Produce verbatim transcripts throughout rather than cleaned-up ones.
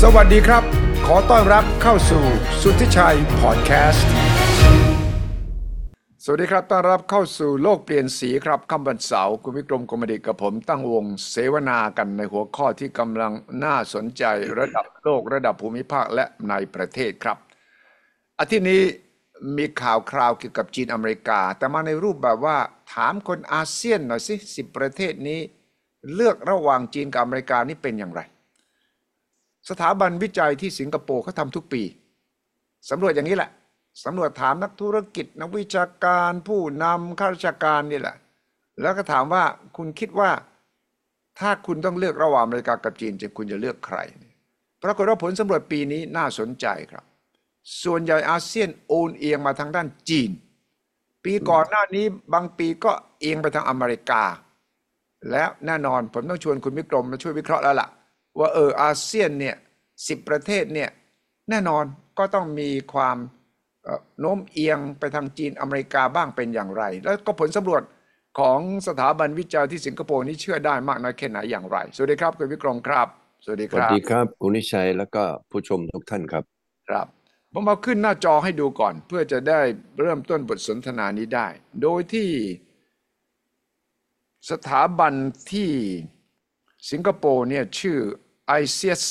สวัสดีครับขอต้อนรับเข้าสู่สุทธิชัยพอดแคสต์สวัสดีครับต้อนรับเข้าสู่โลกเปลี่ยนสีครับค่ำวันเสาร์คุณวิกรมกมลดิษฐ์กับผมตั้งวงเสวนากันในหัวข้อที่กำลังน่าสนใจระดับโลกระดับภูมิภาคและในประเทศครับอาทิตย์นี้มีข่าวคราวเกี่ยวกับจีนอเมริกาแต่มาในรูปแบบว่าถามคนอาเซียนหน่อยสิสิบประเทศนี้เลือกระหว่างจีนกับอเมริกานี่เป็นอย่างไรสถาบันวิจัยที่สิงคโปร์เขาทำทุกปีสำรวจอย่างนี้แหละสำรวจถามนักธุรกิจนักวิชาการผู้นำข้าราชการนี่แหละแล้วก็ถามว่าคุณคิดว่าถ้าคุณต้องเลือกระหว่างอเมริกากับจีนจะคุณจะเลือกใครปรากฏว่าผลสำรวจปีนี้น่าสนใจครับส่วนใหญ่อาเซียนโอนเอียงมาทางด้านจีนปีก่อนหน้านี้บางปีก็เอียงไปทางอเมริกาแล้วแน่นอนผมต้องชวนคุณวิกรมมาช่วยวิเคราะห์แล้วล่ะว่าเอออาเซียนเนี่ยสิบประเทศเนี่ยแน่นอนก็ต้องมีความโน้มเอียงไปทางจีนอเมริกาบ้างเป็นอย่างไรแล้วก็ผลสำรวจของสถาบันวิจัยที่สิงคโปร์นี้เชื่อได้มากน้อยแค่ไหนอย่างไรสวัสดีครับคุณวิกรมครับสวัสดีครับสวัสดีครับคุณนิชัยแล้วก็ผู้ชมทุกท่านครับครับผมเอาขึ้นหน้าจอให้ดูก่อนเพื่อจะได้เริ่มต้นบทสนทนานี้ได้โดยที่สถาบันที่สิงคโปร์เนี่ยชื่อ ไอ ซี เอส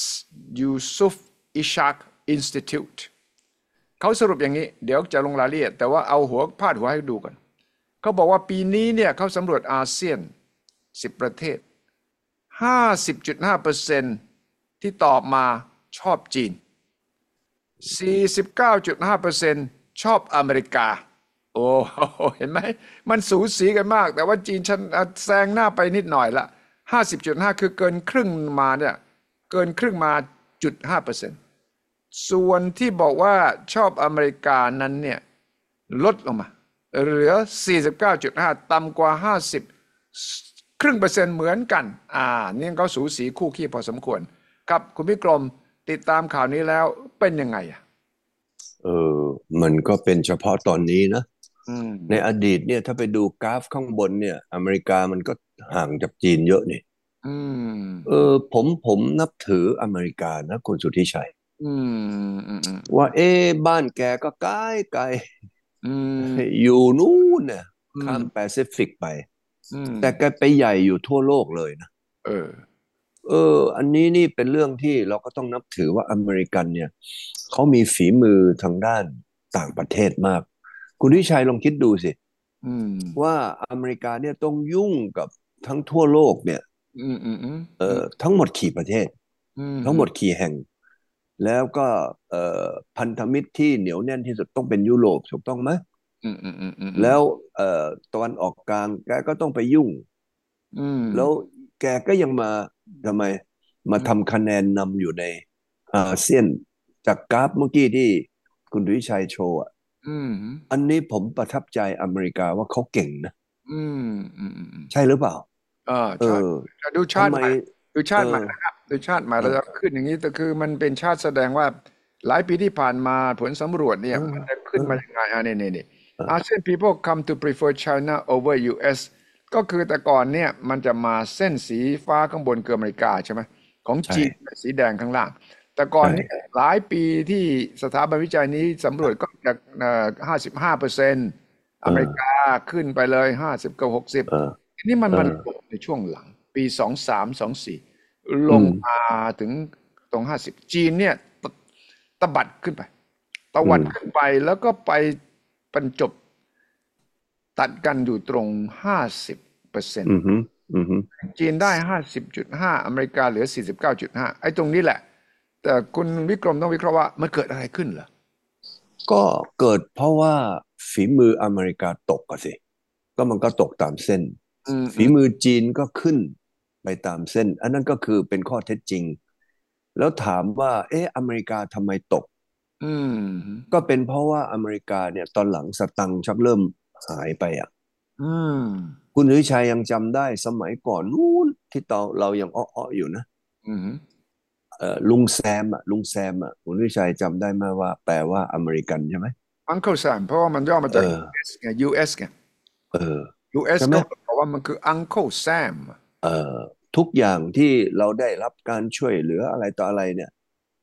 Yusof Ishak Institute เขาสรุปอย่างนี้เดี๋ยวจะลงรายละเอียดแต่ว่าเอาหัวพาดหัวให้ดูก่อนเขาบอกว่าปีนี้เนี่ยเขาสำรวจอาเซียนสิบประเทศ ห้าสิบจุดห้าเปอร์เซ็นต์ ที่ตอบมาชอบจีน สี่สิบเก้าจุดห้าเปอร์เซ็นต์ ชอบอเมริกาโอ้เห็นไหมมันสูสีกันมากแต่ว่าจีนฉันแซงหน้าไปนิดหน่อยละ ห้าสิบจุดห้า คือเกินครึ่งมาเนี่ยเกินครึ่งมา จุดห้าเปอร์เซ็นต์ ส่วนที่บอกว่าชอบอเมริกานั้นเนี่ยลดลงมาเหลือ สี่สิบเก้าจุดห้า ต่ำกว่าห้าสิบครึ่งเปอร์เซ็นต์เหมือนกันอ่านี่ก็สูสีคู่ขี้พอสมควรครับคุณพิกรมติดตามข่าวนี้แล้วเป็นยังไงอ่ะเออมันก็เป็นเฉพาะตอนนี้นะอืมในอดีตเนี่ยถ้าไปดูกราฟข้างบนเนี่ยอเมริกามันก็ห่างจากจีนเยอะนี่อืมเออผมผมนับถืออเมริกานะคุณสุทธิชัยอืมอืมอืมว่าเอ๊ะบ้านแกก็ไกลไกลอืมอยู่นู่นเนี่ยอืมข้ามแปซิฟิกไปอืมแต่แกไปใหญ่อยู่ทั่วโลกเลยนะเออเอออันนี้นี่เป็นเรื่องที่เราก็ต้องนับถือว่าอเมริกันเนี่ยเขามีฝีมือทางด้านต่างประเทศมากคุณวิชัยลองคิดดูสิอืมว่าอเมริกาเนี่ยต้องยุ่งกับทั้งทั่วโลกเนี่ยอืมอืมอืมเอ่อืมอทั้งหมดกี่ประเทศอืทั้งหมดมกี่แห่งแล้วก็เอ่อพันธมิตรที่เหนียวแน่นที่สุดต้องเป็นยุโรปถูกต้องไหมอืมอืมอืมอืมแล้วเอ่อตะวันออกกลางแกก็ต้องไปยุ่งอืมแล้วแกก็ยังมาทำไมมาอืมทำคะแนนนำอยู่ในอาเซียนจากกราฟเมื่อกี้ที่คุณวิชัยโชว์อะอืมอันนี้ผมประทับใจอเมริกาว่าเขาเก่งนะอืมอืมอืมใช่หรือเปล่าเออเออใช่จะดูชาทำไมติใหม่ดูชาเออติใหม่นะครับดูชาติใหม่เออเราจะขึ้นอย่างนี้แต่คือมันเป็นชาติแสดงว่าหลายปีที่ผ่านมาผลสำรวจเนี่เออยมันจะเอขึ้นมาอยังไงอ่ะนี่นี่นี่เออ ASEAN people come to prefer China over ยู เอส ก็คือแต่ก่อนเนี่ยมันจะมาเส้นสีฟ้าข้างบนคืออเมริกาใช่ไหมของใช่จีนสีแดงข้างล่างแต่ก่อนใช่เนี่ยหลายปีที่สถาบันวิจัยนี้สำรวจก็จากห้าสิบห้าเปอร์เซ็นต์อเออเมริกาขึ้นไปเลยห้าสิบกับหกสิบเออทีนี้มันเอมันลองในช่วงหลังปีสองสามสองสี่ลอืมงมาถึงตรงห้าสิบจีนเนี่ยตะตะบัดขึ้นไปตะอืมวัดขึ้นไปแล้วก็ไปบรรจบตัดกันอยู่ตรงห้าสิบเปอร์เซ็นต์อืมฮึอืมฮึจีนได้ห้าสิบจุดห้าอเมริกาเหลือสี่สิบเก้าจุดห้าไอ้ตรงนี้แหละแต่คุณวิกรมต้องวิเคราะห์ว่ามันเกิดอะไรขึ้นเหรอก็เกิดเพราะว่าฝีมืออเมริกาตกอะสิก็มันก็ตกตามเส้นอืมอืมฝีมือจีนก็ขึ้นไปตามเส้นอันนั้นก็คือเป็นข้อเท็จจริงแล้วถามว่าเอ๊ะอเมริกาทำไมตกอืมก็เป็นเพราะว่าอเมริกาเนี่ยตอนหลังสตังค์ชักเริ่มหายไปอ่ะอืมคุณวิชัยยังจำได้สมัยก่อนนู้นที่เราเรายังอ้อๆอยู่นะอืมเอ่อลุงแซมอ่ะลุงแซมอ่ะคุณวิชัยจำได้ไหมว่าแปลว่าอเมริกันใช่ไหมอังเคิลแซมเพราะว่ามันย่อมาเอจากอยู เอส ไง ยู เอส ไงเออยู เอสใช่ไหมก็บอกว่ามันคือ Uncle Sam เอ่อทุกอย่างที่เราได้รับการช่วยเหลืออะไรต่ออะไรเนี่ย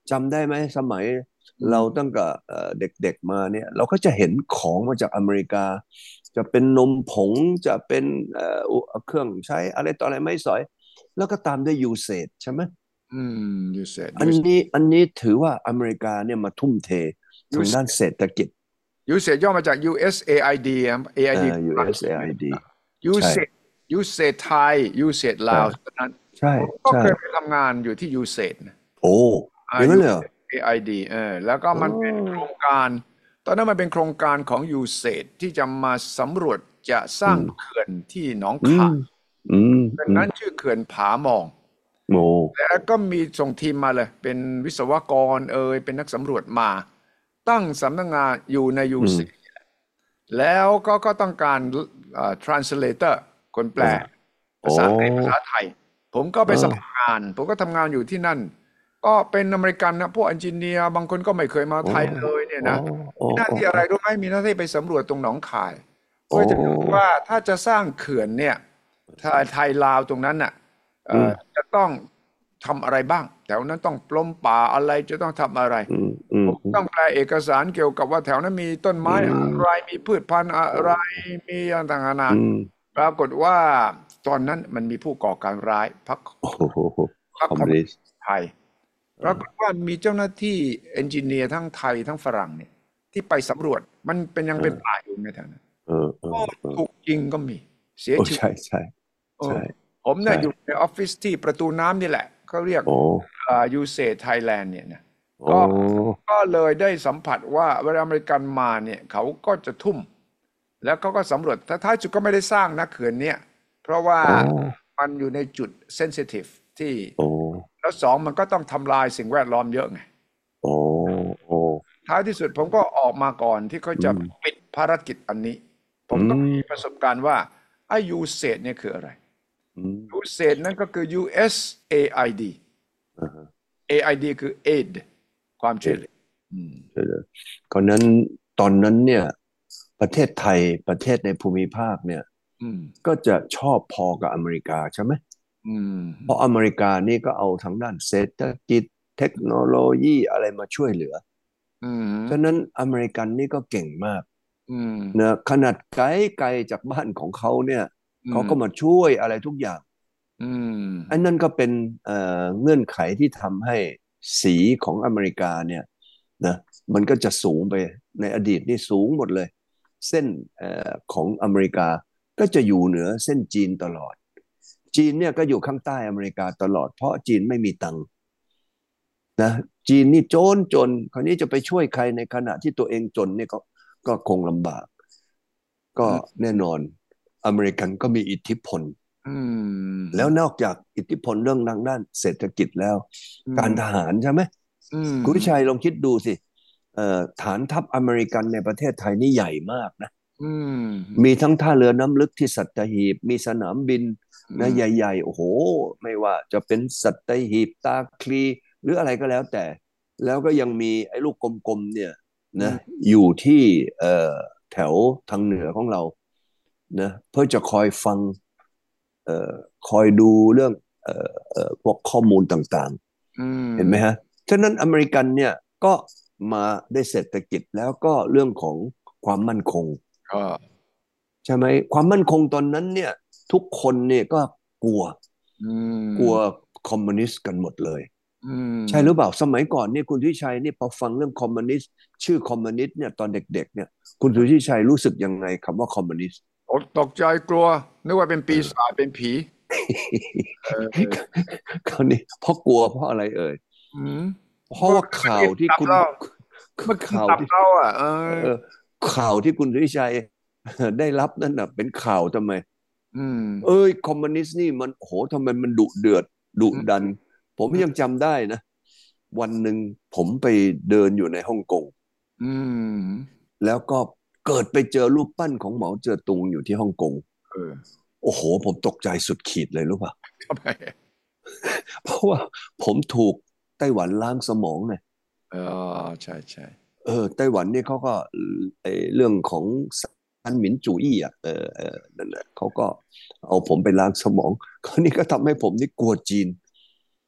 จำได้ไหมสมัยอืมเราตั้งแต่เอ่อเด็กๆมาเนี่ยเราก็จะเห็นของมาจากอเมริกาจะเป็นนมผงจะเป็นเอ่ออุเครื่องใช้อะไรต่ออะไรไม่สอยแล้วก็ตามด้วยยูเซจใช่ไหมอืม you said อัน you นี้อันนี้ถือว่าอเมริกาเนี่ยมาทุ่มเท you ทางด้าน said เศรษฐกิจ you said ย่อมาจาก ยู เอส เอ ไอ ดี อ่ะเอ่เอ ไอ ดีอ ยู เอส เอ ไอ ดี you ใช่ said you said Thai you said เอ Lao อตอนนั้นใช่ผมก็ใช่เคยไปทำงานอยู่ที่ you said นะโอ้อ่าอย่างนั้น you เลยเหรอ said เอ ไอ ดี เออแล้วก็โอ้มันเป็นโครงการตอนนั้นมันเป็นโครงการของ ยู เอส เอ ดี ที่จะมาสำรวจจะสร้างอืมเขื่อนที่หนองอืมคายอืมเขื่อนอืมนั้นชื่อเขื่อนผาหมองโอ้แล้วก็มีส่งทีมมาเลยเป็นวิศวกรเอยเป็นนักสำรวจมาตั้งสำนักงานอยู่ในยูอืมซีแล้วก็ก็ต้องการเอ่อ translator คนแปลเออโอ้ภาษาอังกฤษภาษาไทยผมก็ไปเออสมัครงานผมก็ทำงานอยู่ที่นั่นก็เป็นอเมริกันนะพวกเอนจิเนียร์บางคนก็ไม่เคยมาโอ้ไทยเลยเนี่ยโอ้นะโอ้มีหน้าโอ้ที่อะไรรู้ไหมมีหน้าที่ไปสำรวจตรงหนองคายโอ้เพื่อจะดูว่าถ้าจะสร้างเขื่อนเนี่ยถ้าไทยลาวตรงนั้นน่ะ เอ่อืมอจะต้องทำอะไรบ้างแถวนั้นต้องปล้มป่าอะไรจะต้องทำอะไรอืมอืมผมอืมต้องแปลเอกสารเกี่ยวกับว่าแถวนั้นมีต้นอืไม้อะไรมมีพืชพันธุ์อะโอ้ไรมีอะไรต่างๆนานาอืมปรากฏว่าตอนนั้นมันมีผู้ก่อการร้ายพรรคโอ้โหพรรคคอมมิวนิคอมมิวนิสต์สต์ไทยปรากฏว่ามีเจ้าหน้าที่เอนจิเนียร์ทั้งไทยทั้งฝรั่งเนี่ยที่ไปสำรวจมันเป็นยังเป็นเออป่าอยู่ในแถวนั้นเออเออก็เออถูกยิงก็มีเสียโอ้ชีวิตใช่ใช่เออใช่ผมเนี่ใช่ยอยู่ในออฟฟิศที่ประตูน้ำนี่แหละเขาเรียกโอ้อ่ายูเซไทยแลนด์เนี่ยนะโอ้ก็ก็เลยได้สัมผัสว่าเวลาอเมริกันมาเนี่ยเขาก็จะทุ่มแล้วเขาก็สำรวจแต่ท้ายสุดก็ไม่ได้สร้างนะเขื่อนเนี่ยเพราะว่าโอ้มันอยู่ในจุดเซนซิทีฟที่โอ้แล้วสองมันก็ต้องทำลายสิ่งแวดล้อมเยอะไงโอ้โอ้ท้ายที่สุดผมก็ออกมาก่อนที่เขาอืจะมปิดภารกิจอันนี้ผมอืก็มีประมสบการณ์ว่าไอ้ยูเซเนี่ยคืออะไรอืมยูเซนนั่นก็คือ ยู เอส เอ ไอ ดีอ่าฮะเอ ไอ ดี คือ aid ความช่วยเหลืออืมเออเพราะนั้นตอนนั้นเนี่ยประเทศไทยประเทศในภูมิภาคเนี่ยอืมก็จะชอบพอกับอเมริกาใช่ไหมอืมเพราะอเมริกานี่ก็เอาทางด้านเศรษฐกิจเทคโนโลยีอะไรมาช่วยเหลืออืมฉะนั้นอเมริกันนี่ก็เก่งมากอืมนะขนาดไกลไกลจากบ้านของเขาเนี่ยอืมเขาก็มาช่วยอะไรทุกอย่างอืมอันนั้นก็เป็นเอ่อเงื่อนไขที่ทำให้สีของอเมริกาเนี่ยนะมันก็จะสูงไปในอดีตนี่สูงหมดเลยเส้นเอ่อของอเมริกาก็จะอยู่เหนือเส้นจีนตลอดจีนเนี่ยก็อยู่ข้างใต้อเมริกาตลอดเพราะจีนไม่มีตังค์นะจีนนี่จนจนคราวนี้จะไปช่วยใครในขณะที่ตัวเองจนเนี่ยก็ก็คงลำบากก็อืมแน่นอนอเมริกันก็มีอิทธิพลอืแล้วมนอกจากอิทธิพลเรื่องทางด้านเศรษฐกิจแล้วอืการทมหารใช่ไหมอืมคุณวิชัยลองคิดดูสิเอ่อฐานทัพอเมริกันในประเทศไทยนี่ใหญ่มากนะอืมมีทั้งท่าเรือน้ำลึกที่สัตหีบมีสนามบินอืนะมใหญ่ๆโอ้โหไม่ว่าจะเป็นสัตหีบตาคลีหรืออะไรก็แล้วแต่แล้วก็ยังมีไอ้ลูกกลมๆเนี่ยนะอืมอยู่ที่เอ่อแถวทางเหนือของเรานะเพื่อจะคอยฟัง เอ่อคอยดูเรื่องเอ่อเอ่อพวกข้อมูลต่างอืๆ เห็นไหมมฮะฉะนั้นอเมริกันเนี่ยก็มาได้เศรษฐกิจแล้วก็เรื่องของความมั่นคงก็ใช่ไหมความมั่นคงตอนนั้นเนี่ยทุกคนเนี่ยก็กลัวอืกลัวมคอมมิวนิสต์กันหมดเลยอืใช่หรือเปมล่าสมัยก่อนเนี่ยคุณสุทธิชัยนี่พอฟังเรื่องคอมมิวนิสต์ชื่อคอมมิวนิสต์เนี่ยตอนเด็กๆเนี่ยคุณสุทธิชัยรู้สึกยังไงคำว่าคอมมิวนิสต์อดตกใจกลัวนึกว่าเป็นปีศาจเป็นผีเออคราวนี้เพราะกลัวเพราะอะไรเอ่ยอืมเพราะว่าว่าข่าวมันกินที่คุณตับเรามันกินตับข่าวที่เราอ่ะเอเอออข่าวที่คุณสุทธิชัยได้รับนั่นน่ะเป็นข่าวทำไมอืมเอ้ยคอมมิวนิสต์นี่มันโหทำไมมันดุเดือดดุอืดันมผมอืมยังจำได้นะวันหนึ่งผมไปเดินอยู่ในฮ่องกงอืมแล้วก็เกิดไปเจอรูปปั้นของเหมาเจ๋อตุงอยู่ที่ฮ่องกงเออโอ้โหผมตกใจสุดขีดเลยรู้ป่ะทำไมเพราะว่าผมถูกไต้หวันล้างสมองไงเออใช่ใช่เออไต้หวันนี่เขาก็ไอเรื่องของซันหมินจู่อี้อ่ะเออเออนั่นแหละเขาก็เอาผมไปล้างสมองคราวนี้ก็ทำให้ผมนี่กลัวจีน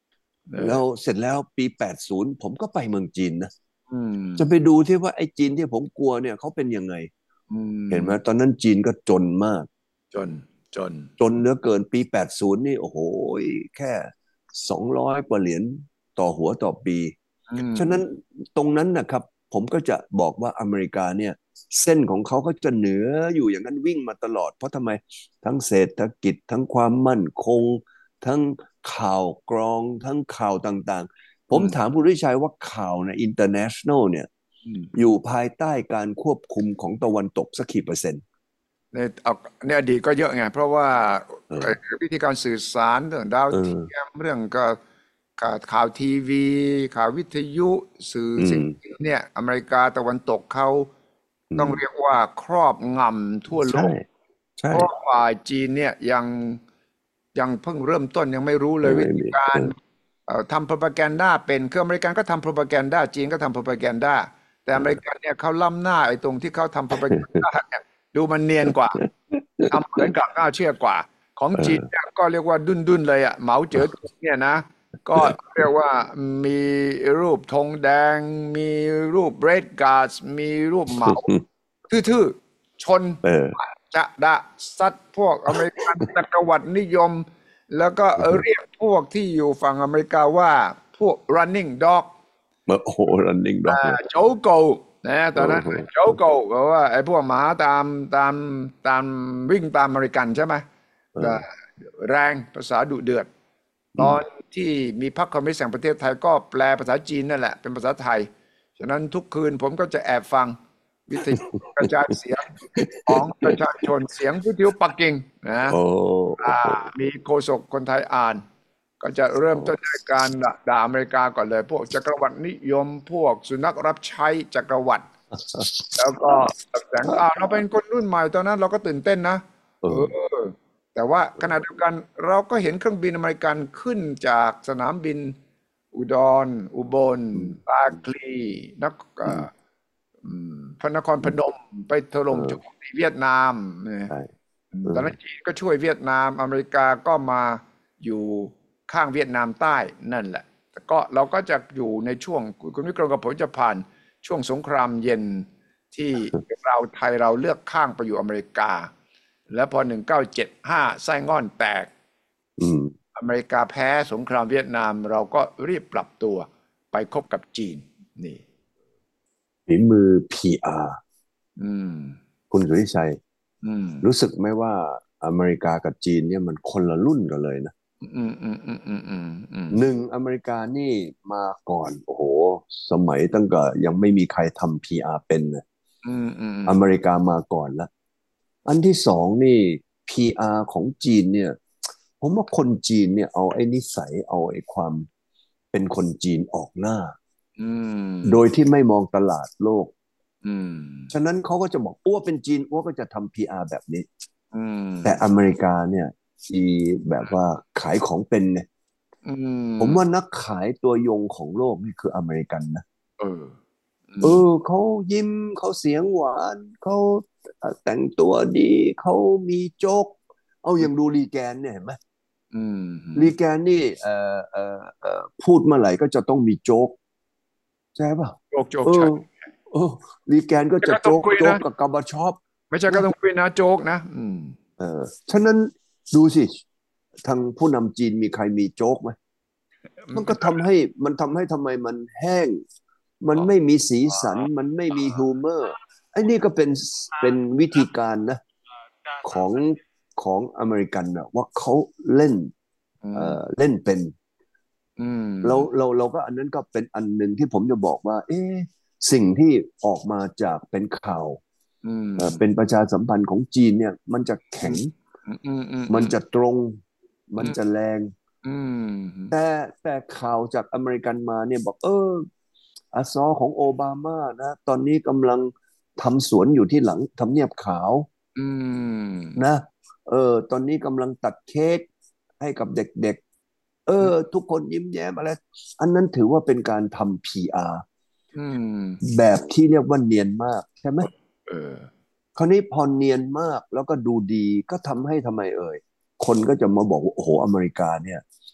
เออแล้วเสร็จแล้วปีแปดสิบผมก็ไปเมืองจีนนะอืมจะไปดูที่ว่าไอ้จีนที่ผมกลัวเนี่ยเขาเป็นยังไงอืเห็นไหมมตอนนั้นจีนก็จนมากจนจนจนเหลือเกินปีแปดสิบนี่โอ้โหแค่สองร้อยกว่าเหรียญต่อหัวต่อปีอืมฉะนั้นตรงนั้นนะครับผมก็จะบอกว่าอเมริกาเนี่ยเส้นของเขาก็จะเหนืออยู่อย่างนั้นวิ่งมาตลอดเพราะทำไมทั้งเศรษฐกิจทั้งความมั่นคงทั้งข่าวกรองทั้งข่าวต่างๆผมอืมถามคุณวิชัยว่าข่าวใน international เนี่ยอืมอยู่ภายใต้การควบคุมของตะวันตกสักกี่เปอร์เซ็นต์ในเอาในอดีตก็เยอะไงเพราะว่าเอเอ่ออวิธีการสื่อสารเรื่องดาวเอเทีอยมเรื่องก็ข่าวข่าวทีวีข่าววิทยุสื่ออืมสิ่งเนี่ยอเมริกาตะวันตกเขาอืมต้องเรียกว่าครอบงำทั่วโลใช่กใช่เพราะฝ่ายจีนเนี่ยยังยังเพิ่งเริ่มต้นยังไม่รู้เลยวิยังไม่มีธีการเออเอ่อทำ propaganda เป็นคืออเมริกันก็ทำ propaganda จีนก็ทำ propaganda แต่อเมริกันเนี่ยเขาล้ำหน้าไอ้ตรงที่เขาทำ propaganda เนี่ยดูมันเนียนกว่าทำเหมือนกับน่าเชื่อกว่าของเอจีนอเนี่ยก็เรียกว่าดุนดุนเลยอ่ะเหมาเจ๋อตุงเนี่ยนะก็เรียกว่ามีรูปธงแดงมีรูปเรดการ์ดมีรูปเหมาทื่อๆชนเออจะดะซัดพวกอเมริกันจักรวรรดินิยมแล้วก็เรียกพวกที่อยู่ฝั่งอเมริกาว่าพวก running dog มาโอ้โห running อ่า dog เลยโจโกนะตอนนั้นโอ้โหโจโกเพราะว่าไอ้พวกหมาตามตามตามวิ่งตามอเมริกันใช่ไหมก็เออแรงภาษาดุเดือดตอืมอนที่มีพรรคคอมมิวนิสต์แห่งประเทศไทยก็แปลภาษาจีนนั่นแหละเป็นภาษาไทยฉะนั้นทุกคืนผมก็จะแอบฟังวิทยุกระจายเสียงของประชาชนเสียงวิทยุปักกิ่งนะโอ้โอ้อ่าโหมีโฆษกคนไทยอ่านก็จะเริ่มต้นด้วยการด่าอเมริกาก่อนเลยพวกจักรวรรดินิยมพวกสุนัขรับใช้จักรวรรดิแล้วก็แสงอ่าเราเป็นคนรุ่นใหม่ตอนนั้นเราก็ตื่นเต้นนะเอเอออแต่ว่าขณะเดียวกันเราก็เห็นเครื่องบินอเมริกันขึ้นจากสนามบินอุดรอุบลอืมตาคลีนักอืเอ่อมอืมพระนครอืมพนมไปถเอล่มโจมอตีเวียดนามเนี่ยใช่อืมเออตอนนั้นจีนก็ช่วยเวียดนามอเมริกาก็มาอยู่ข้างเวียดนามใต้นั่นแหละแต่ก็เราก็จะอยู่ในช่วงคุณวิกรมกับผมจะผ่านช่วงสงครามเย็นที่เราไทยเราเลือกข้างไปอยู่อเมริกาแล้วพอหนึ่งเก้าเจ็ดห้าไส้ง่อนแตกอืมอเมริกาแพ้สงครามเวียดนามเราก็รีบปรับตัวไปคบกับจีนนี่ฝีมือ พี อาร์อืมคุณสุริชัยอืมรู้สึกไหมว่าอเมริกากับจีนเนี่ยมันคนละรุ่นกันเลยนะอืมอืมอืมอืมอืมอืมหนึ่งอเมริกานี่มาก่อนโอ้โหสมัยตั้งแต่ยังไม่มีใครทำ พี อาร์ เป็นนะอืมอืมอเมริกามาก่อนแล้วอันที่สองนี่ พี อาร์ ของจีนเนี่ยผมว่าคนจีนเนี่ยเอาไอ้นิสัยเอาไอ้ความเป็นคนจีนออกหน้าอืมโดยที่ไม่มองตลาดโลกอืมฉะนั้นเขาก็จะบอกอ้วเป็นจีนอ้วก็จะทำ พี อาร์ แบบนี้อืมแต่อเมริกาเนี่ยมีแบบว่าขายของเป็นไงอืผมว่ามนักขายตัวยงของโลกนี่คืออเมริกันนะเอออืเอมอเขายิ้มเขาเสียงหวานเขาเอ่อแต่งตัวดีเขามีโจ๊กเอาอย่างดูรีแกนเนี่ยเห็นไหมอืมอืมรีแกนนี่เอ่อเอ่อเอ่อพูดเมื่อไหร่ก็จะต้องมีโจ๊กใช่ป่ะโจกโจกเออใช่เออรีแกนก็ไม่ใช่ก็ต้อจะโจ๊กงคุยนะโจ๊กกับกับบาชอปไม่ใช่ก็นะต้องคุยนะโจ๊กนะอืมเออฉะนั้นดูสิทางผู้นำจีนมีใครมีโจ๊กไหม มันก็ทำให้มันทำให้ทำไมมันแห้งมันไม่มีสีสันมันไม่มีฮิวเมอร์ไอ้นี่ก็เป็นเป็นวิธีการนะของของอเมริกันนะว่าเขาเล่นอืเอ่อมเล่นเป็นอืมเราเราเราก็อันนั้นก็เป็นอันหนึ่งที่ผมจะบอกว่าเอ๊ะสิ่งที่ออกมาจากเป็นข่าวอืมเอ่อเป็นประชาสัมพันธ์ของจีนเนี่ยมันจะอืแข็งมอืมอืมอืมมันจะตรงมันอืมจะแรงอืมแต่แต่ข่าวจากอเมริกันมาเนี่ยบอกเอออาซอของโอบามานะตอนนี้กำลังทำสวนอยู่ที่หลังทำเนียบขาวอืมนะเออตอนนี้กำลังตัดเค้กให้กับเด็กๆเออทุกคนยิ้มแย้มอะไรอันนั้นถือว่าเป็นการทำ พี อาร์อืมแบบที่เรียกว่าเนียนมากใช่ไหมเออคราวนี้พอเนียนมากแล้วก็ดูดีก็ทำให้ทำไมเอ่ยคนก็จะมาบอกว่าโอ้โหอเมริกาเนี่ย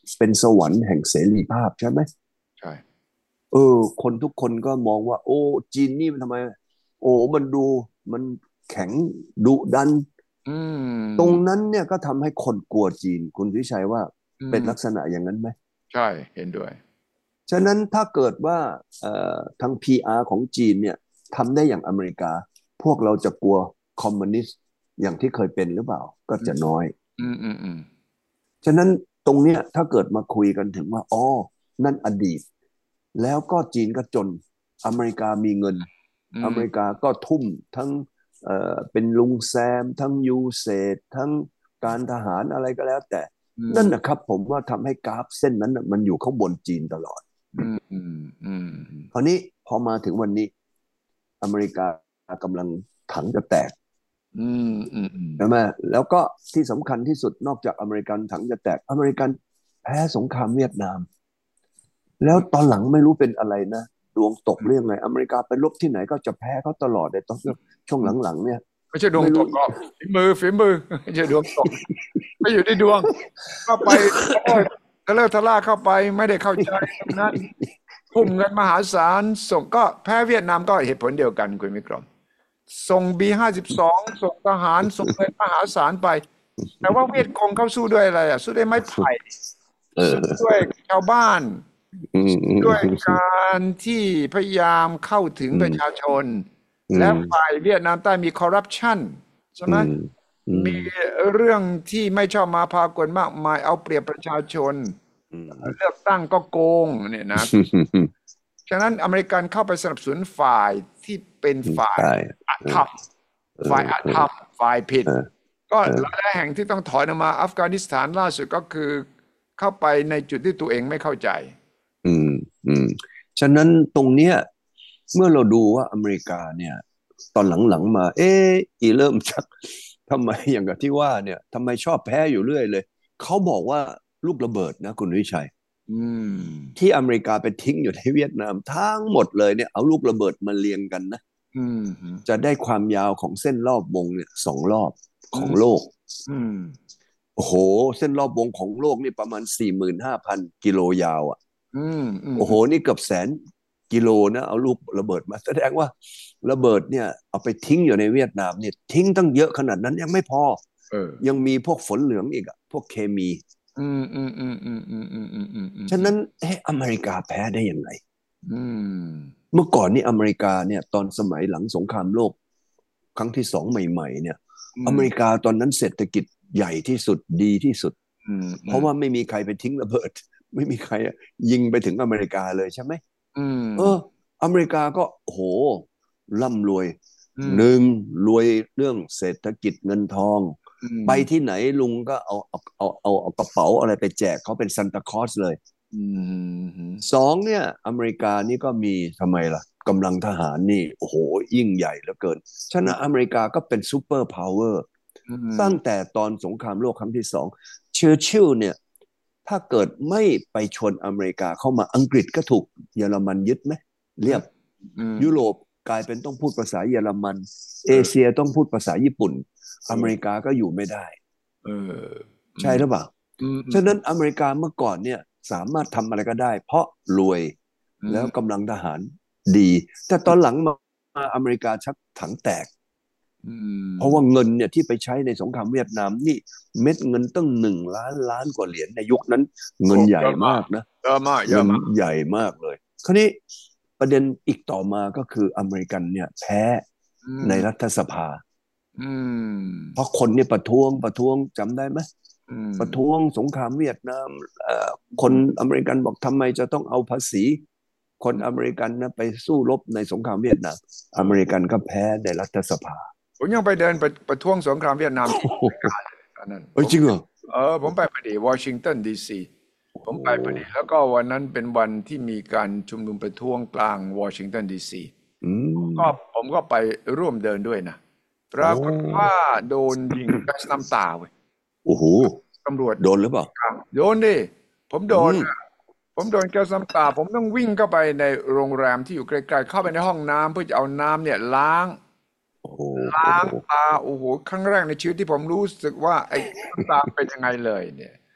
เป็นสวรรค์แห่งเสรีภาพใช่ไหมใช่เออคนทุกคนก็มองว่าโอ้จีนนี่มันทำไมโอ้มันดูมันแข็งดุดันอืตรงมนั้นเนี่ยก็ทำให้คนกลัวจีนคุณวิชัยว่าอืเป็นลักษมณะอย่างนั้นไหมใช่เห็นด้วยฉะนั้นถ้าเกิดว่าเอ่อทาง พี อาร์ ของจีนเนี่ยทำได้อย่างอเมริกาพวกเราจะกลัวคอมมิวนิสต์อย่างที่เคยเป็นหรือเปล่าก็อืมจะน้อยอืมอืมอืมฉะนั้นตรงเนี้ยถ้าเกิดมาคุยกันถึงว่าอ๋อนั่นอดีตแล้วก็จีนก็จนอเมริกามีเงินอืมอเมริกาก็ทุ่มทั้งเอ่อเป็นลุงแซมทั้งยูเซดทั้งการทหารอะไรก็แล้วแต่อืมนั่นนะครับผมว่าทำให้กราฟเส้นนั้นน่ะมันอยู่ข้างบนจีนตลอดอืมอืมอืมคราวนี้พอมาถึงวันนี้อเมริกากำลังถังจะแตกอืมอืมอืมใช่ไหมแล้วก็ที่สำคัญที่สุดนอกจากอเมริกันถังจะแตกอเมริกันแพ้สงครามเวียดนามแล้วตอนหลังไม่รู้เป็นอะไรนะดวงตกเรื่องไงอเมริกาไปรบที่ไหนก็จะแพ้เขาตลอดเลยตอนช่วงหลังๆเนี่ยไม่ใช่ดวงไม่รู้ตกก็ฝีมือฝีมือไม่ใช่ดวงตกไม่อยู่ที่ดวงเข้าไปโอ้ยทะเลอะทะล่าเข้าไปไม่ได้เข้าใจตรงนั้นทุ่มเงินมหาศาลส่งก็แพ้เวียดนามก็เหตุผลเดียวกันคุณวิกรมส่งบีห้าสิบสองส่งทหารส่งเงินมหาศาลไปแต่ว่าเวียดกงเขาสู้ด้วยอะไรอ่ะสู้ด้วยไม้ไผ่เสู้ออด้วยชาวบ้านอืมอืมด้วยอืมการที่พยายามเข้าถึงประชาชนและอืมฝ่ายเวียดนามใต้มีคอร์รัปชันใช่ไหมอืมอืมมีเรื่องที่ไม่ชอบมาพากลมากมายเอาเปรียบประชาชนอืเลือกตั้งก็โกงเนี่ยนะมฉะนั้นอเมริกันเข้าไปสนับสนุนฝ่ายที่เป็นฝ่ายใช่อาเออธรรมเอฝ่ายอเอออาธรรมฝ่ายผิดเออก็เออหลายๆแห่งที่ต้องถอยออกมาอัฟกานิสถานล่าสุดก็คือเข้าไปในจุดที่ตัวเองไม่เข้าใจอืมอืมฉะนั้นตรงเนี้ยเมื่อเราดูว่าอเมริกาเนี่ยตอนหลังๆมาเอ๊ะอีเริ่มชักทำไมอย่างกับที่ว่าเนี่ยทำไมชอบแพ้อยู่เรื่อยเลยเขาบอกว่าลูกระเบิดนะคุณวิชัยอืมที่อเมริกาไปทิ้งอยู่ในเวียดนามทั้งหมดเลยเนี่ยเอาลูกระเบิดมาเรียงกันนะอืมจะได้ความยาวของเส้นรอบวงเนี่ยสองรอบอืมของโลกอืมโอ้โหเส้นรอบวงของโลกนี่ประมาณสี่หมื่นห้าพันกิโลยาวอ่ะอืมอืมโอ้โหนี่เกือบแสนกิโลนะเอาลูกระเบิดมาแสดงว่าระเบิดเนี่ยเอาไปทิ้งอยู่ในเวียดนามเนี่ยทิ้งตั้งเยอะขนาดนั้นยังไม่พอเออยังมีพวกฝนเหลืองอีกอะพวกเคมีอืมอืมอืมอืมอืมอืมอืมอืมอืมฉะนั้นเอ๊ะอเมริกาแพ้ได้ยังไงอืมเมื่อก่อนนี่อเมริกาเนี่ยตอนสมัยหลังสงครามโลกครั้งที่สองใหม่ๆเนี่ยอืมอเมริกาตอนนั้นเศรษฐกิจใหญ่ที่สุดดีที่สุดอืมอืมเพราะว่าไม่มีใครไปทิ้งระเบิดไม่มีใครยิงไปถึงอเมริกาเลยใช่ไหมอืมเอออเมริกาก็โหร่ำรวยอืมหนึ่งรวยเรื่องเศรษฐกิจเงินทองอืไปมที่ไหนลุงก็เอาเอาเอาเอาเอากระเป๋าอะไรไปแจกเขาเป็นซันตาคลอสเลยอืมสองเนี่ยอเมริกานี่ก็มีทำไมล่ะกำลังทหารนี่โอ้โหยิ่งใหญ่เหลือเกินฉะนั้นอเมริกาก็เป็นซูเปอร์พาวเวอร์อืตั้งมแต่ตอนสงครามโลกครั้งที่สองเชอร์ชิลเนี่ยถ้าเกิดไม่ไปชวนอเมริกาเข้ามาอังกฤษก็ถูกเยอรมันยึดไหมเรียบอืมยุโรปกลายเป็นต้องพูดภาษาเยอรมันเออเอเชียต้องพูดภาษาญี่ปุ่นเอออเมริกาก็อยู่ไม่ได้เอออืมใช่หรือเปล่าอืมอืมฉะนั้นอเมริกาเมื่อก่อนเนี่ยสามารถทำอะไรก็ได้เพราะรวยอืแล้วมกำลังทหารดีแต่ตอนหลังมาอเมริกาชักถังแตกอืเพราะว่ามเงินเนี่ยที่ไปใช้ในสงครามเวียดนามนี่เม็ดเงินตั้งหนึ่งล้านล้านกว่าเหรียญในยุคนั้นเงิโอ้นใหญ่เยอะมากมากนะเยอะมากเยเงินอะมากใหญ่มากเลยคราวนี้ประเด็นอีกต่อมาก็คืออเมริกันเนี่ยแพ้อืในรัมฐสภาอืมเพราะคนเนี่ยประท้วงประท้วงจำได้ไหมอืมประท้วงสงครามเวียดนามเอ่อคนอเมริกันบอกทำไมจะต้องเอาภาษีคนอเมริกันนะไปสู้รบในสงครามเวียดนามอเมริกันก็แพ้ในรัฐสภาผมยังไปเดินประประท้วงสงครามเวียดนามที่อเมริกาเลยตอนนั้นผมเฮ้ยจริงเหรอเออผมไปพอดีวอชิงตันดีซีผโอ้มไปพอดีแล้วก็วันนั้นเป็นวันที่มีการชุมนุมประท้วงกลางวอชิงตันดีซีอืมก็ผมก็ไปร่วมเดินด้วยนะปโอ้รากฏว่าโดนยิงแก๊สน้ำตาเว้ยโอ้โหตำรวจโดนหรือเปล่าโดนดิผมโดอืนมอะผมโดนแก๊สน้ำตาผมต้องวิ่งเข้าไปในโรงแรมที่อยู่ใกล้ๆเข้าไปในห้องน้ำเพื่อจะเอาน้ำเนี่ยล้างโอ้โหโอ้ล้างโหตาโอ้โหครั้งแรกในชีวิตที่ผมรู้สึกว่าไอ้น้ำตาเป็นยังไงเลยเนี่ย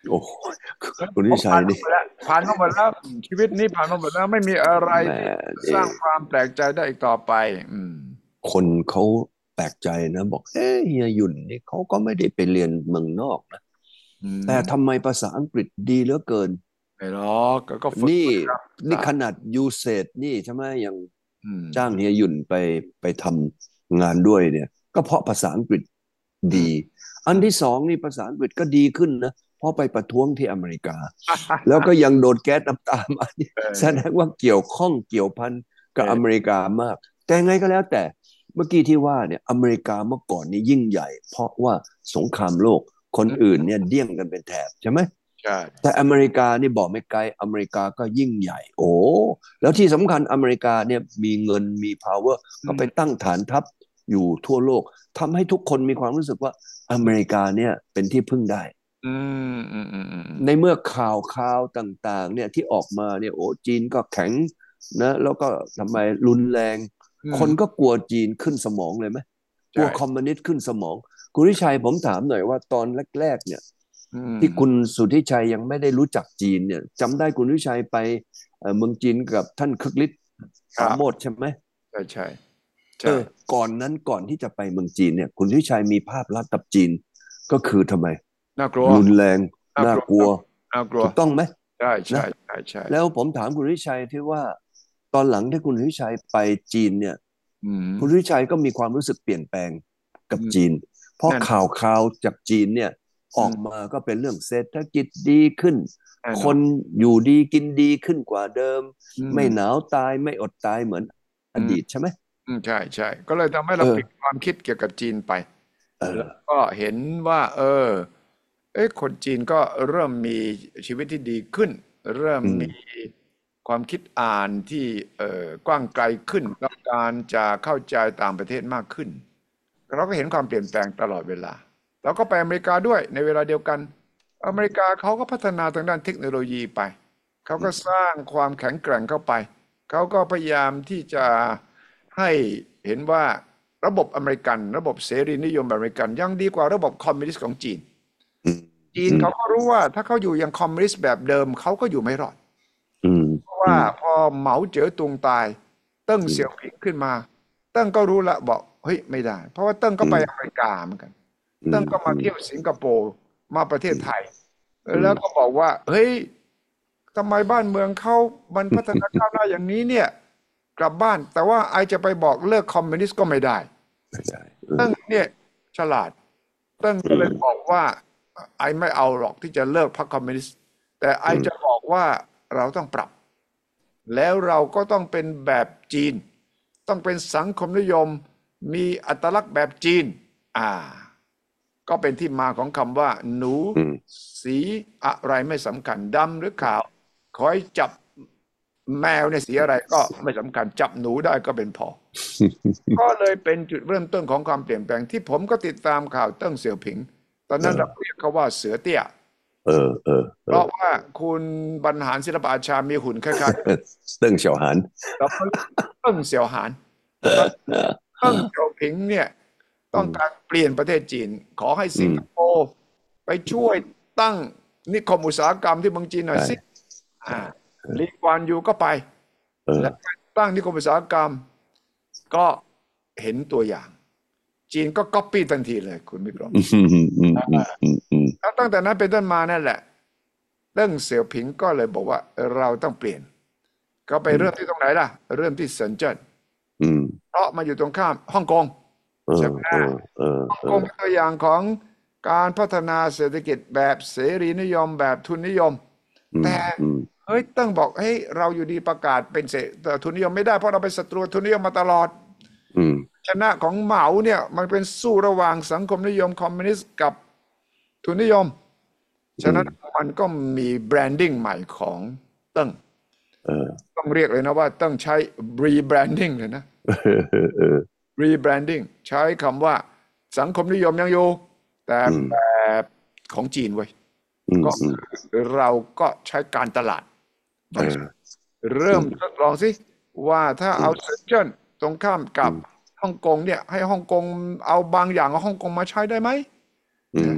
โอ้โหคุณผมวิชัยนี่ผ่านมาหมดแล้วผ่านมาหมดแล้วชีวิตนี้ผ่านมาหมดแล้วไม่มีอะไรแหมที่สเอ่อร้างความแปลกใจได้อีกต่อไปอืมคนเขาแปลกใจนะบอกเอ้ยเฮียหยุ่นนี่เขาก็ไม่ได้ไปเรียนเมืองนอกนะอืแต่ทำมไมภาษาอังกฤษดีเหลือเกินไม่หรอกก็ก็ฝึกนี่มาครับนี่สาขนาดยูเซดนี่ใช่ไหมยังอืมจ้างเฮียหยุ่นไปไปทำงานด้วยเนี่ยก็เพราะภาษาอังกฤษอืมดีอัอืมนที่สองนี่ภาษาอังกฤษก็ดีขึ้นนะเพราะไปประท้วงที่อเมริกา แล้วก็ยังโดนแก๊สน้ำตามานี่เอแสดงอว่าเกี่ยวข้องเกี่ยวพันกับอเมเออริกามากแต่ไงก็แล้วแต่เมื่อกี้ที่ว่าเนี่ยอเมริกาเมื่อก่อนนี่ยิ่งใหญ่เพราะว่าสงครามโลกคนอือื่นมเนี่ยเดี่ยงกันเป็นแถบใช่ไหมใช่แต่อเมริกานี่บอกไม่ไกลอเมริกาก็ยิ่งใหญ่โอ้แล้วที่สำคัญอเมริกาเนี่ยมีเงินมี power อืมก็ไปตั้งฐานทัพอยู่ทั่วโลกทำให้ทุกคนมีความรู้สึกว่าอเมริกาเนี่ยเป็นที่พึ่งได้อืมอืมอืมอืมในเมื่อข่าวข่าวต่างๆเนี่ยที่ออกมาเนี่ยโอ้จีนก็แข็งนะแล้วก็ทำไมรุนแรงอืมคนก็กลัวจีนขึ้นสมองเลยไหมกลัวคอมใช่มิวนิสต์ขึ้นสมองคุณวิชัยผมถามหน่อยว่าตอนแรกๆเนี่ยอืมที่คุณสุทธิชัยยังไม่ได้รู้จักจีนเนี่ยจำได้คุณวิชัยไปเอ่อเมืองจีนกับท่านคึกฤทธิ์ปราครับโมชใช่ไหมใช่ใช่เอใช่อก่อนนั้นก่อนที่จะไปเมืองจีนเนี่ยคุณวิชัยมีภาพลักษณ์กับจีนก็คือทำไมน่ากลัวรุนแรงน่ากลัวน่ากลัวน่ากลัวถูกต้องไหมใช่ใช่นะใช่ใช่แล้วผมถามคุณวิชัยที่ว่าตอนหลังที่คุณวิชัยไปจีนเนี่ยอืมคุณวิชัยก็มีความรู้สึกเปลี่ยนแปลงกับอืมจีนเพราะแน่นข่าวข่าวจากจีนเนี่ยออกอืมมาก็เป็นเรื่องเศรษฐกิจดีขึ้นแน่นอนคนอยู่ดีกินดีขึ้นกว่าเดิมอืมไม่หนาวตายไม่อดตายเหมือนออืมดีตใช่ไหมอืมใช่ใช่ก็เลยทำให้เออเราเปลี่ยนความคิดเกี่ยวกับจีนไปเอแล้วอก็เห็นว่าเออเอ้ยคนจีนก็เริ่มมีชีวิตที่ดีขึ้นเริ่มอืมมีความคิดอ่านที่เอ่อกว้างไกลขึ้นต้องการจะเข้าใจต่างประเทศมากขึ้นเราก็เห็นความเปลี่ยนแปลงตลอดเวลาเราก็ไปอเมริกาด้วยในเวลาเดียวกันอเมริกาเขาก็พัฒนาทางด้านเทคโนโลยีไปเขาก็สร้างความแข็งแกร่งเข้าไปเขาก็พยายามที่จะให้เห็นว่าระบบอเมริกันระบบเสรีนิยมแบบอเมริกันยังดีกว่าระบบคอมมิวนิสต์ของจีนอืมจีนอืมเขาก็รู้ว่าถ้าเขาอยู่อย่างคอมมิวนิสต์แบบเดิมเขาก็อยู่ไม่รอดอืมเพราะว่าอืมพอเหมาเจ๋อตุงตายเติ้งเสี่ยวผิงขึ้นมาเติ้งก็รู้ละบอกเฮ้ยไม่ได้เพราะว่าเติ้งก็อืมไปอเมริกาเหมือนกันอืมเติ้งก็อืมมาเที่ยวสิงคโปร์มาประเทศไทยอืมแล้วก็บอกว่าเฮ้ยทำไมบ้านเมืองเขามันพัฒนาก้าวหน้าอย่างนี้เนี่ยกลับบ้านแต่ว่าไอจะไปบอกเลิกคอมมิวนิสต์ก็ไม่ได้ไม่ได้เออเติ้งเนี่ยฉลาดเติ้งก็เลยบอกว่าไอไม่เอาหรอกที่จะเลิกพรรคคอมมิวนิสต์แต่ไออืมจะบอกว่าเราต้องปรับ แล้วเราก็ต้องเป็นแบบจีน ต้องเป็นสังคมนิยม มีอัตลักษณ์แบบจีน อ่า ก็เป็นที่มาของคำว่า หนูอืมสีอะไรไม่สำคัญดำหรือขาวขอให้จับแมวในสีอะไรก็ไม่สำคัญจับหนูได้ก็เป็นพอ ก็เลยเป็นจุดเริ่มต้นของความเปลี่ยนแปลงที่ผมก็ติดตามข่าวเติ้งเสี่ยวผิง ตอนเอนั้นเราอเรียกเขาว่าเสือเตี้ยเออเออเออเพราะว่าคุณบรรหารศิลปอาชามีหุ่นคล้ายเติ้งเฉียวหานๆแล้วก็เติ้งเสี่ยวหาน เติ้งเสี่ยวผิงเนี่ยอืต้องการมเปลี่ยนประเทศจีนขอให้อืมสิงคโปร์ไปช่วยตั้งนิคมอุตสาหกรรมที่เมืองจีนหน่อยใช่สิใช่อ่าเออลีกวานยูก็ไปเออและตั้งนิคมอุตสาหกรรมก็เห็นตัวอย่างจีนก็ก๊อปปี้ทันทีเลยคุณมิกรมอืมอืมอืมอืมอืมอืมแล้วตั้งแต่นั้นเป็นต้นมานั่นแหละเติ้งเสี่ยวผิงก็เลยบอกว่าเราต้องเปลี่ยนก็ไปเริ่มที่ตรงไหนล่ะเริ่มที่เซินเจิ้นอืมเพราะมาอยู่ตรงข้ามฮ่องกงเออใช่ไหมเออเออฮ่องเออกงเป็นตัวอย่างของการพัฒนาเศรษฐกิจแบบเสรีนิยมแบบทุนนิยมอืมแต่อืมเฮ้ยต้องบอกเฮ้ยเราอยู่ดีประกาศเป็นเสทุนนิยมไม่ได้เพราะเราเป็นศัตรูทุนนิยมมาตลอดอืมชนะของเหมาเนี่ยมันเป็นสู้ระหว่างสังคมนิยมคอมมิวนิสต์กับทุนนิยมฉะนั้นอืมมันก็มีแบรนดิ้งใหม่ของเติ้งเออต้องเรียกเลยนะว่าเติ้งใช้รีแบรนดิ้งเลยนะเออเออ rebranding ใช้คำว่าสังคมนิยมยังอยู่แต่อืมแบบของจีนเว้ยอืมก็อืมคือเราก็ใช้การตลาดเออเริ่มอืมทดลองสิว่าถ้าเอาอืมเซินเจิ้นตรงข้ามกับอืมฮ่องกงเนี่ยให้ฮ่องกงเอาบางอย่างของฮ่องกงมาใช้ได้ไหมอืมนะอืม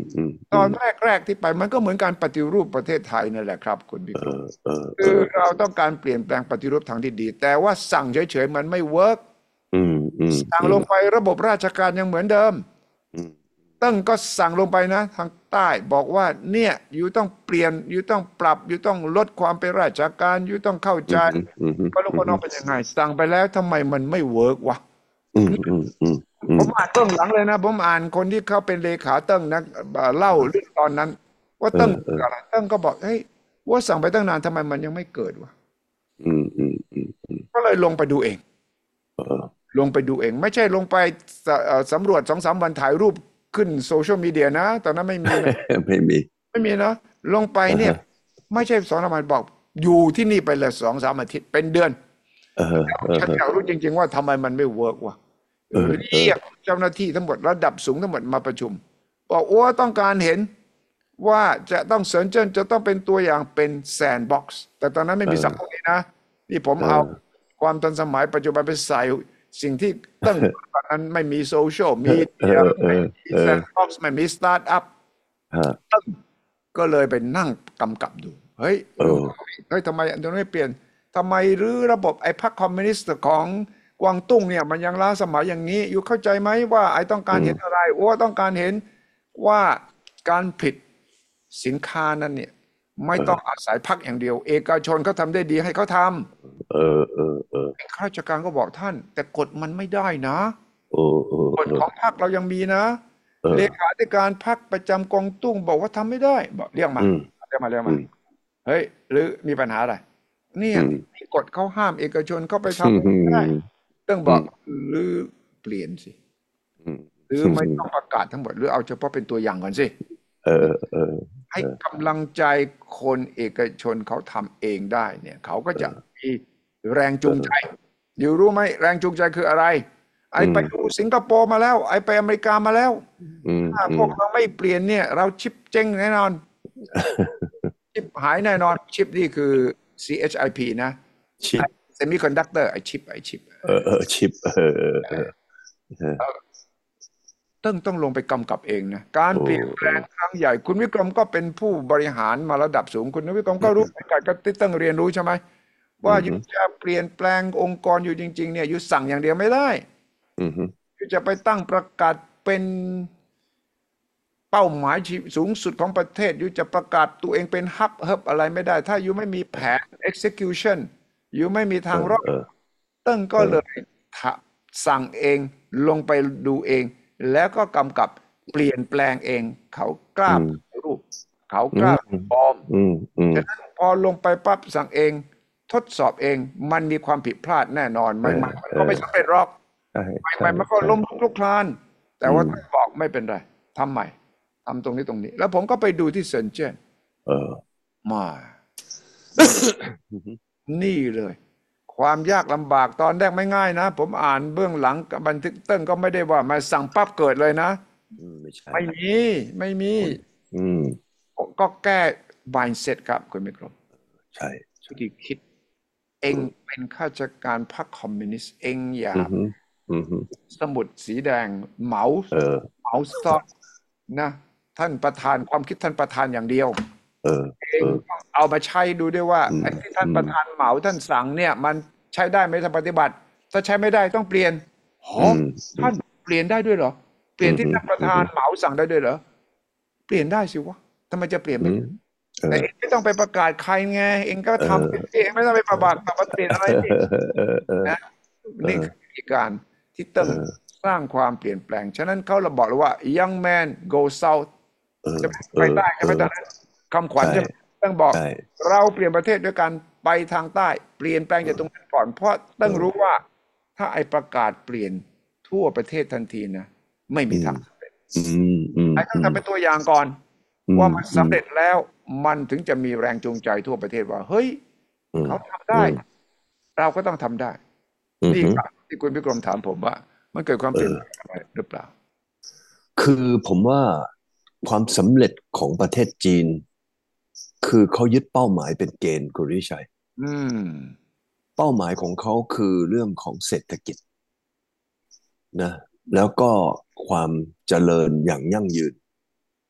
ตอนอืมแรกๆที่ไปมันก็เหมือนการปฏิรูปประเทศไทยนั่นแหละครับคุณบิ๊เอกรมอเออเอคืออเราต้องการเปลี่ยนแปลงปฏิรูปทางที่ดีแต่ว่าสั่งเฉยๆมันไม่เวิร์กอืมอืมสั่งอืมลงไประบบราชการยังเหมือนเดิมอืมตั้งก็สั่งลงไปนะทางใต้บอกว่าเนี่ยอยู่ต้องเปลี่ยนอยู่ต้องปรับอยู่ต้องลดความเป็นราชการอยู่ต้องเข้าใจอืมอืมอืมว่าลูกคนน้องเป็นยังไงสั่งไปแล้วทำไมมันไม่เวิร์กวะอืมอืมอืมอืมผมอ่านเบื้องหลังเลยนะผมอ่านคนที่เขาเป็นเลขาเติ้งนะเอ่อเล่าเรื่องตอนนั้นว่าเอเติ้งอเอออะไรเติ้งก็บอกเฮ้ยว่าสั่งไปตั้งนานทำไมมันยังไม่เกิดวะอืมอืมอืมอืมก็เลยลงไปดูเองเออลงไปดูเองไม่ใช่ลงไปสเอ่อสำรวจสองสามวันถ่ายรูปขึ้นโซเชียลมีเดียนะตอนนั้นไม่มีนะไม่มีไม่มีนะลงไปเนี่ยอ่าฮะไม่ใช่สองสามวันบอกอยู่ที่นี่ไปเลยสองสามอาทิตย์เป็นเดือนเออเออฉันอยากรู้จริงๆว่าทำไมมันไม่เวิร์กวะเออเออเรียกเจ้าหน้าที่ทั้งหมดระดับสูงทั้งหมดมาประชุมบอกว่าต้องการเห็นว่าจะต้องเซินเจิ้นจะต้องเป็นตัวอย่างเป็นแซนด์บ็อกซ์แต่ตอนนั้นไม่เอมีสังคมอนี้นะนี่ผมเอเอาอความทันสมัยปัจจุบันไปใส่สิ่งที่ตั้งตอนนั้นไม่มีโซเชียลมีเอเดียอเออไม่มีเออแซนด์บ็อกซ์ไม่มีสตาร์ทอัพฮะก็เลยไปนั่งกำกับดูเฮ้ยเอหรืออเฮ้ยทำไมอันนี้ไม่เปลี่ยนทำไมหรือระบบไอ้พรรคคอมมิวนิสต์ของกวางตุ้งเนี่ยมันยังล้าสมัยอย่างนี้อยู่เข้าใจไหมว่าไอ้ต้องการเห็นอะไรโอ้ต้องการเห็นว่าการผลิตสินค้านั้นเนี่ยไม่ต้องอาศัยพรรคอย่างเดียวเอกชนเขาทำได้ดีให้เขาทเออเออเออำข้าราชการก็บอกท่านแต่กฎมันไม่ได้นะเออเออกฎของพรรคเรายังมีนะเออเลขาธิการพรรคประจำกวางตุ้งบอกว่าทำไม่ได้บอกเรียกมาอืมเรียกมาเรียกมาอืมเฮ้ยหรือมีปัญหาอะไรเนี่ยอืมกฎเขาห้ามเอกชนเข้าไปอืมทำอืไม่ได้มต้องบอกหรือเปลี่ยนสิอืมหรืออืไม่มต้องประกาศทั้งหมดหรือเอาเฉพาะเป็นตัวอย่างก่อนสิเออเออให้กำลังใจคนเอกชนเขาทำเองได้เนี่ยเขาก็จะมีแรงจูงใจอยู่รู้ไหมแรงจูงใจคืออะไรไออืมไปดูสิงคโปร์มาแล้วไอไปอเมริกามาแล้วอืมถ้าอืมพวกเราไม่เปลี่ยนเนี่ยเราชิปเจ๊งแน่นอนชิปหายแน่นอนชิปนี่คือ ซี เอช ไอ พี นะชิปเซมิคอนดักเตอร์ไอชิปไอชิปเออเออชิปเออเออเออเออต้องต้องลงไปกำกับเองนะการโอ้เปลี่ยนแปโอ้ลงครั้งใหญ่คุณวิกรมก็เป็นผู้บริหารมาระดับสูงคุณวิกรมก็รู้เหมือนกันก็ต้องเรียนรู้ใช่ไหมว่าอยู่อืมจะเปลี่ยนแปลงองค์กรอยู่จริงๆเนี่ยอยู่สั่งอย่างเดียวไม่ได้อืมอยู่จะไปตั้งประกาศเป็นเป้าหมายชีวิตสูงสุดของประเทศอยู่จะประกาศตัวเองเป็นฮับเฮิบอะไรไม่ได้ ถ้าอยู่ไม่มีแผน execution อยู่ไม่มีเออทางรอดเออตั้งเอก็เลอยทะสั่งเองลงไปดูเองแล้วก็กำกับเปลี่ยนแปลงเองเขากล้าอืมปฏิรูปเขาอืมกล้าปลอมอืมอืมฉะนั้นพอลงไปปั๊บสั่งเองทดสอบเองมันมีความผิดพลาดแน่นอนเออไม่ไม่มันเออก็ไม่สำเร็จหรอกใช่ไม่ใช่ไม่มันก็ใช่ล้มลุกคลุกคลานแต่อืมว่าท่านบอกไม่เป็นไรทำใหม่ทำตรงนี้ตรงนี้แล้วผมก็ไปดูที่เซินเจิ้นเออมานี่เลย ความยากลำบากตอนแรกไม่ง่ายนะผมอ่านเบื้องหลังบันทึกเติ้งก็ไม่ได้ว่ามาสั่งปั๊บเกิดเลยนะอืมไม่ใช่ไม่มีไม่มีคนอืมก็แก้ mindset ครับคุณมิกรมใช่วิธีคิดเองเป็นข้าราชการพรรคคอมมิวนิสต์เองอย่าอืมฮึอืมฮึสมุดสีแดงเหมาเออเหมาซอสนะท่านประธานความคิดท่านประธานอย่างเดียวเออเองเออต้องเอามาใช้ดูด้วยว่าอืมไอ้ที่ท่านอืมประธานเหมาท่านสั่งเนี่ยมันใช้ได้ไหมถ้าปฏิบัติถ้าใช้ไม่ได้ต้องเปลี่ยนหออืมอืท่านมเปลี่ยนได้ด้วยเหรอเปลี่ยนที่อืมฮึท่านประธาอืมฮึนเหมาสั่งได้ด้วยเหรอเปลี่ยนได้สิวะทำไมจะเปลี่ยนอืมไม่ได้เออแต่เองไม่ต้องไปประกาศใครไงเองก็เอทำอเองไม่ต้องไปประกาศว่าเปลี่ยนอะไรสิเออเออนะเออนี่คือวิธีการที่เอต้องอสร้างความเปลี่ยนแปลงฉะนั้นเขาเราบอกเลยว่า young man go south เออจะเออไปใต้ใช่เออไหมตอนนั้นคำขวัญใช่ใช่ไหมต้องบอกใช่เราเปลี่ยนประเทศด้วยการไปทางใต้เปลี่ยนแปลงจากตรงนั้นก่อนเพราะต้องรู้เออว่าถ้าไอประกาศเปลี่ยนทั่วประเทศทันทีนะไม่อืมมีทางสำเร็จอืมอืมไอต้ออืมงทำเป็นตัวอย่างก่อนอืมว่ามันอืมสำเร็จแล้วมันถึงจะมีแรงจูงใจทั่วประเทศว่าเฮ้ยอืมเขาทำอืได้มเราก็ต้องทำได้อืมฮึนี่ครับที่คุณพิกรมถามผมว่ามันเกิดความเอเปลี่ยนแปลองอะไรหรือเปล่าคือผมว่าความสำเร็จของประเทศจีนคือเขายึดเป้าหมายเป็นเกณฑ์คุณริชัยอืมเป้าหมายของเขาคือเรื่องของเศรษฐกิจนะแล้วก็ความเจริญอย่างยั่งยืน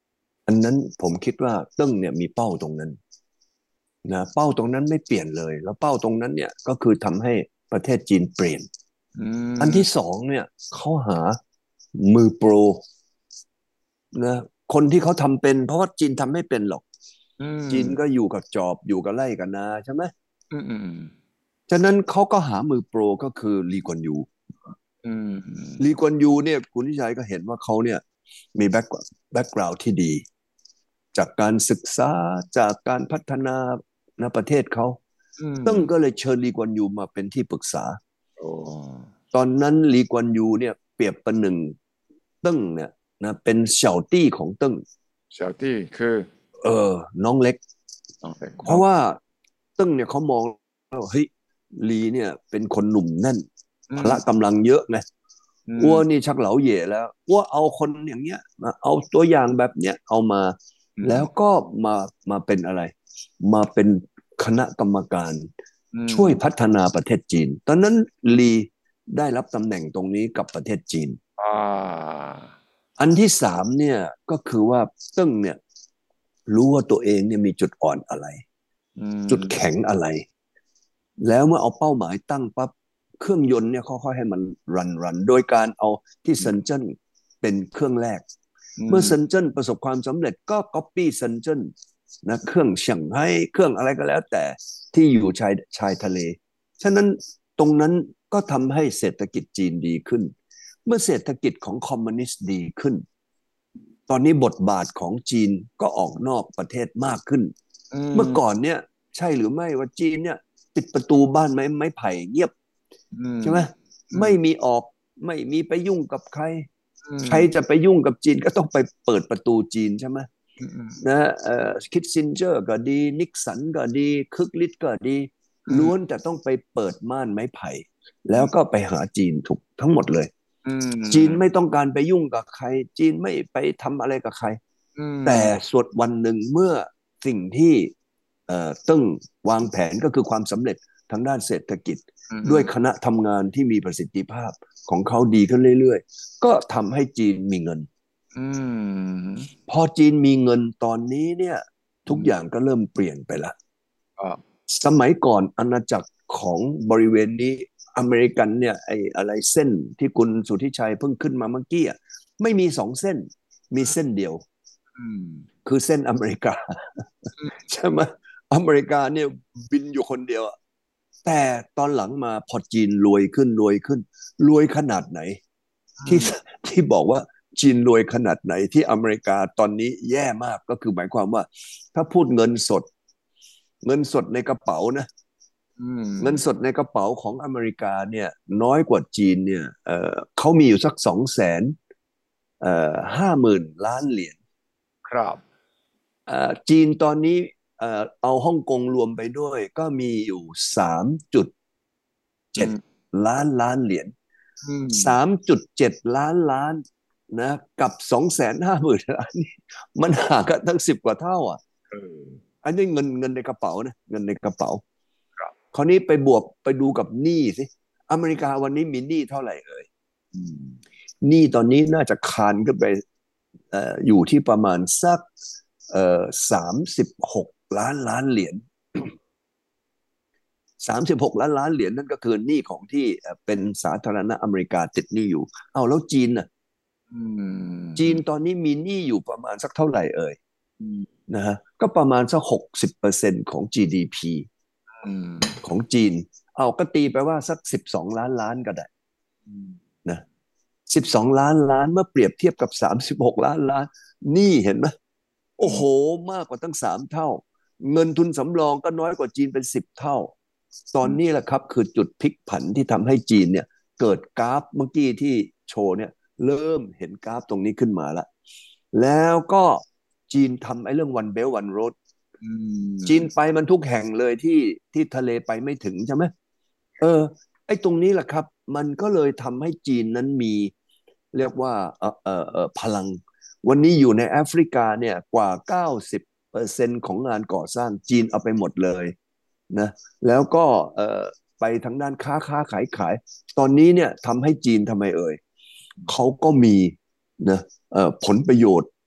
อันนั้นผมคิดว่าเติ้งเนี่ยมีเป้าตรงนั้นนะเป้าตรงนั้นไม่เปลี่ยนเลยแล้วเป้าตรงนั้นเนี่ยก็คือทำให้ประเทศจีนเปลี่ยนอือันที่มสองเนี่ยเขาหามือโปรนะคนที่เขาทำเป็นเพราะว่าจีนทำไม่เป็นหรอกอืจีนก็มอยู่กับจอบอยู่กับไร่กับนาใช่ไหมอืมอืมฉะนั้นเขาก็หามือโปรก็คือลีกวนยูอืลีมกวนยูเนี่ยคุณทิชัยก็เห็นว่าเขาเนี่ยมีแบ็กแบ็กกราวด์ที่ดีจากการศึกษาจากการพัฒนาในประเทศเขาอืมตึ้งก็เลยเชิญลีกวนยูมาเป็นที่ปรึกษาโอ้ตอนนั้นลีกวนยูเนี่ยเปรียบประหนึ่งตึ้งเนี่ยนะเป็นเฉาตี้ของตึ้งเจ้าที่คือเออน้องเล็กน้องเล็กน้องเพราะว่าตึ้งเนี่ยเขามองว่าเฮ้ยลีเนี่ยเป็นคนหนุ่มแน่นอืพละมกำลังเยอะไงอือ้วมนี่ชักเหลาเหย่แล้วอ้วเอาคนอย่างเงี้ยมาเอาตัวอย่างแบบเนี้ยเอามาอืมแล้วก็มามาเป็นอะไรมาเป็นคณะกรรมการอืมช่วยพัฒนาประเทศจีนตอนนั้นลีได้รับตำแหน่งตรงนี้กับประเทศจีนอ่าอันที่สามเนี่ยก็คือว่าตึ้งเนี่ยรู้ว่าตัวเองเนี่ยมีจุดอ่อนอะไรอืจุดแข็งมอะไร แล้วเมื่อเอาเป้าหมายตั้งปั๊บเครื่องยนต์เนี่ยค่อยๆให้มันรันรันโดยการเอาที่เซนเจิ้นเป็นเครื่องแรกอืเมื่อเซนมเจิ้นประสบความสำเร็จก็ก๊อปปี้เซนเจิ้นนะเครื่องเฉียงไฮ้เครื่องอะไรก็แล้วแต่ที่อยู่ชายชายทะเลฉะนั้นตรงนั้นก็ทำให้เศรษฐกิจจีนดีขึ้นเมื่อเศรษฐกิจของคอมมิวนิสต์ดีขึ้นตอนนี้บทบาทของจีนก็ออกนอกประเทศมากขึ้นอืเมื่อก่อนมเนี่ยใช่หรือไม่ว่าจีนเนี่ยปิดประตูบ้านไม้ไม้ไผ่เงียบอืมใช่ไหมอืมไม่มีออกไม่มีไปยุ่งกับใครอืมใครจะไปยุ่งกับจีนก็ต้องไปเปิดประตูจีนใช่ไหมอืมอืมนะเอ่อคิสซินเจอร์ก็ดีนิกสันก็ดีคึกฤทธิ์ก็ดีอืมล้วนแต่ต้องไปเปิดม่านไม้ไผ่แล้วก็ไปหาจีนถูกทั้งหมดเลยอืจีนไม่มต้องการไปยุ่งกับใครจีนไม่ไปทำอะไรกับใครอืแต่มส่วนวันหนึ่งเมื่อสิ่งที่เอ่อตึ้งวางแผนก็คือความสำเร็จทางด้านเศรษฐกิจอืด้วยคมณะทำงานที่มีประสิทธิภาพของเขาดีขึ้นเรื่อยๆก็ทำให้จีนมีเงินอืมพอจีนมีเงินตอนนี้เนี่ยอืมทุกอย่างก็เริ่มเปลี่ยนไปละครับสมัยก่อนอาณาจักรของบริเวณนี้อเมริกันเนี่ยไอ้อะไรเส้นที่คุณสุทธิชัยเพิ่งขึ้นมาเมื่อกี้อะไม่มีสองเส้นมีเส้นเดียวอืมคือเส้นอเมริกาอืมใช่ไหมอเมริกาเนี่ยบินอยู่คนเดียวอะแต่ตอนหลังมาพอจีนรวยขึ้นรวยขึ้นรวยขนาดไหนที่ที่บอกว่าจีนรวยขนาดไหนที่อเมริกาตอนนี้แย่มากก็คือหมายความว่าถ้าพูดเงินสดเงินสดในกระเป๋านะอืมเงินสดในกระเป๋าของอเมริกาเนี่ยน้อยกว่าจีนเนี่ยเออเขามีอยู่สักสองแสนเอ่อห้าหมื่นล้านเหรียญครับเอ่อจีนตอนนี้เอ่อเอาฮ่องกงรวมไปด้วยก็มีอยู่สามจุดเจ็ดอืมล้านล้านเหรียญอืมสามจุดเจ็ดล้านล้านนะกับสองแสนห้าหมื่นล้านนี่มันห่างกันตั้งสิบกว่าเท่าอ่ะเอออันนี้เงินเงินในกระเป๋านะเงินในกระเป๋าครับคราวนี้ไปบวกไปดูกับหนี้สิอเมริกาวันนี้มีหนี้เท่าไหร่เอ่ยอืมหนี้ตอนนี้น่าจะคานขึ้นไปเอ่ออยู่ที่ประมาณสักเอ่อสามสิบหกล้านล้านเหรียญ สามสิบหกล้านล้านเหรียญนั่นก็คือหนี้ของที่เป็นสาธารณรัฐอเมริกาติดหนี้อยู่เอาแล้วจีนน่ะอืจีนมตอนนี้มีหนี้อยู่ประมาณสักเท่าไหร่เอ่ยอืมนะฮะก็ประมาณสักหกสิบเปอร์เซ็นต์ของ จี ดี พีอืมของจีนเอาก็ตีไปว่าสักสิบสองล้านล้านก็ได้อืมนะสิบสองล้านล้านเมื่อเปรียบเทียบกับสามสิบหกล้านล้านหนี้เห็นไหมโอ้โหมากกว่าตั้งสามเท่าเงินทุนสำรองก็น้อยกว่าจีนเป็นสิบเท่าตอนนี้แหละครับคือจุดพลิกผันที่ทำให้จีนเนี่ยเกิดกราฟเมื่อกี้ที่โชว์เนี่ยเริ่มเห็นกราฟตรงนี้ขึ้นมาแล้วแล้วก็จีนทำไอ้เรื่อง One Belt One Road อืจีนมไปมันทุกแห่งเลยที่ที่ทะเลไปไม่ถึงใช่ไหมเออไอ้ตรงนี้แหละครับมันก็เลยทำให้จีนนั้นมีเรียกว่าเออเออเออพลังวันนี้อยู่ในแอฟริกาเนี่ยกว่าเก้าสิบเปอร์เซ็นต์ของงานก่อสร้างจีนเอาไปหมดเลยนะแล้วก็เออไปทางด้านค้าค้าขายขายตอนนี้เนี่ยทำให้จีนทำไมเอ่ยเขาก็มีนะเอ่อผลประโยชน์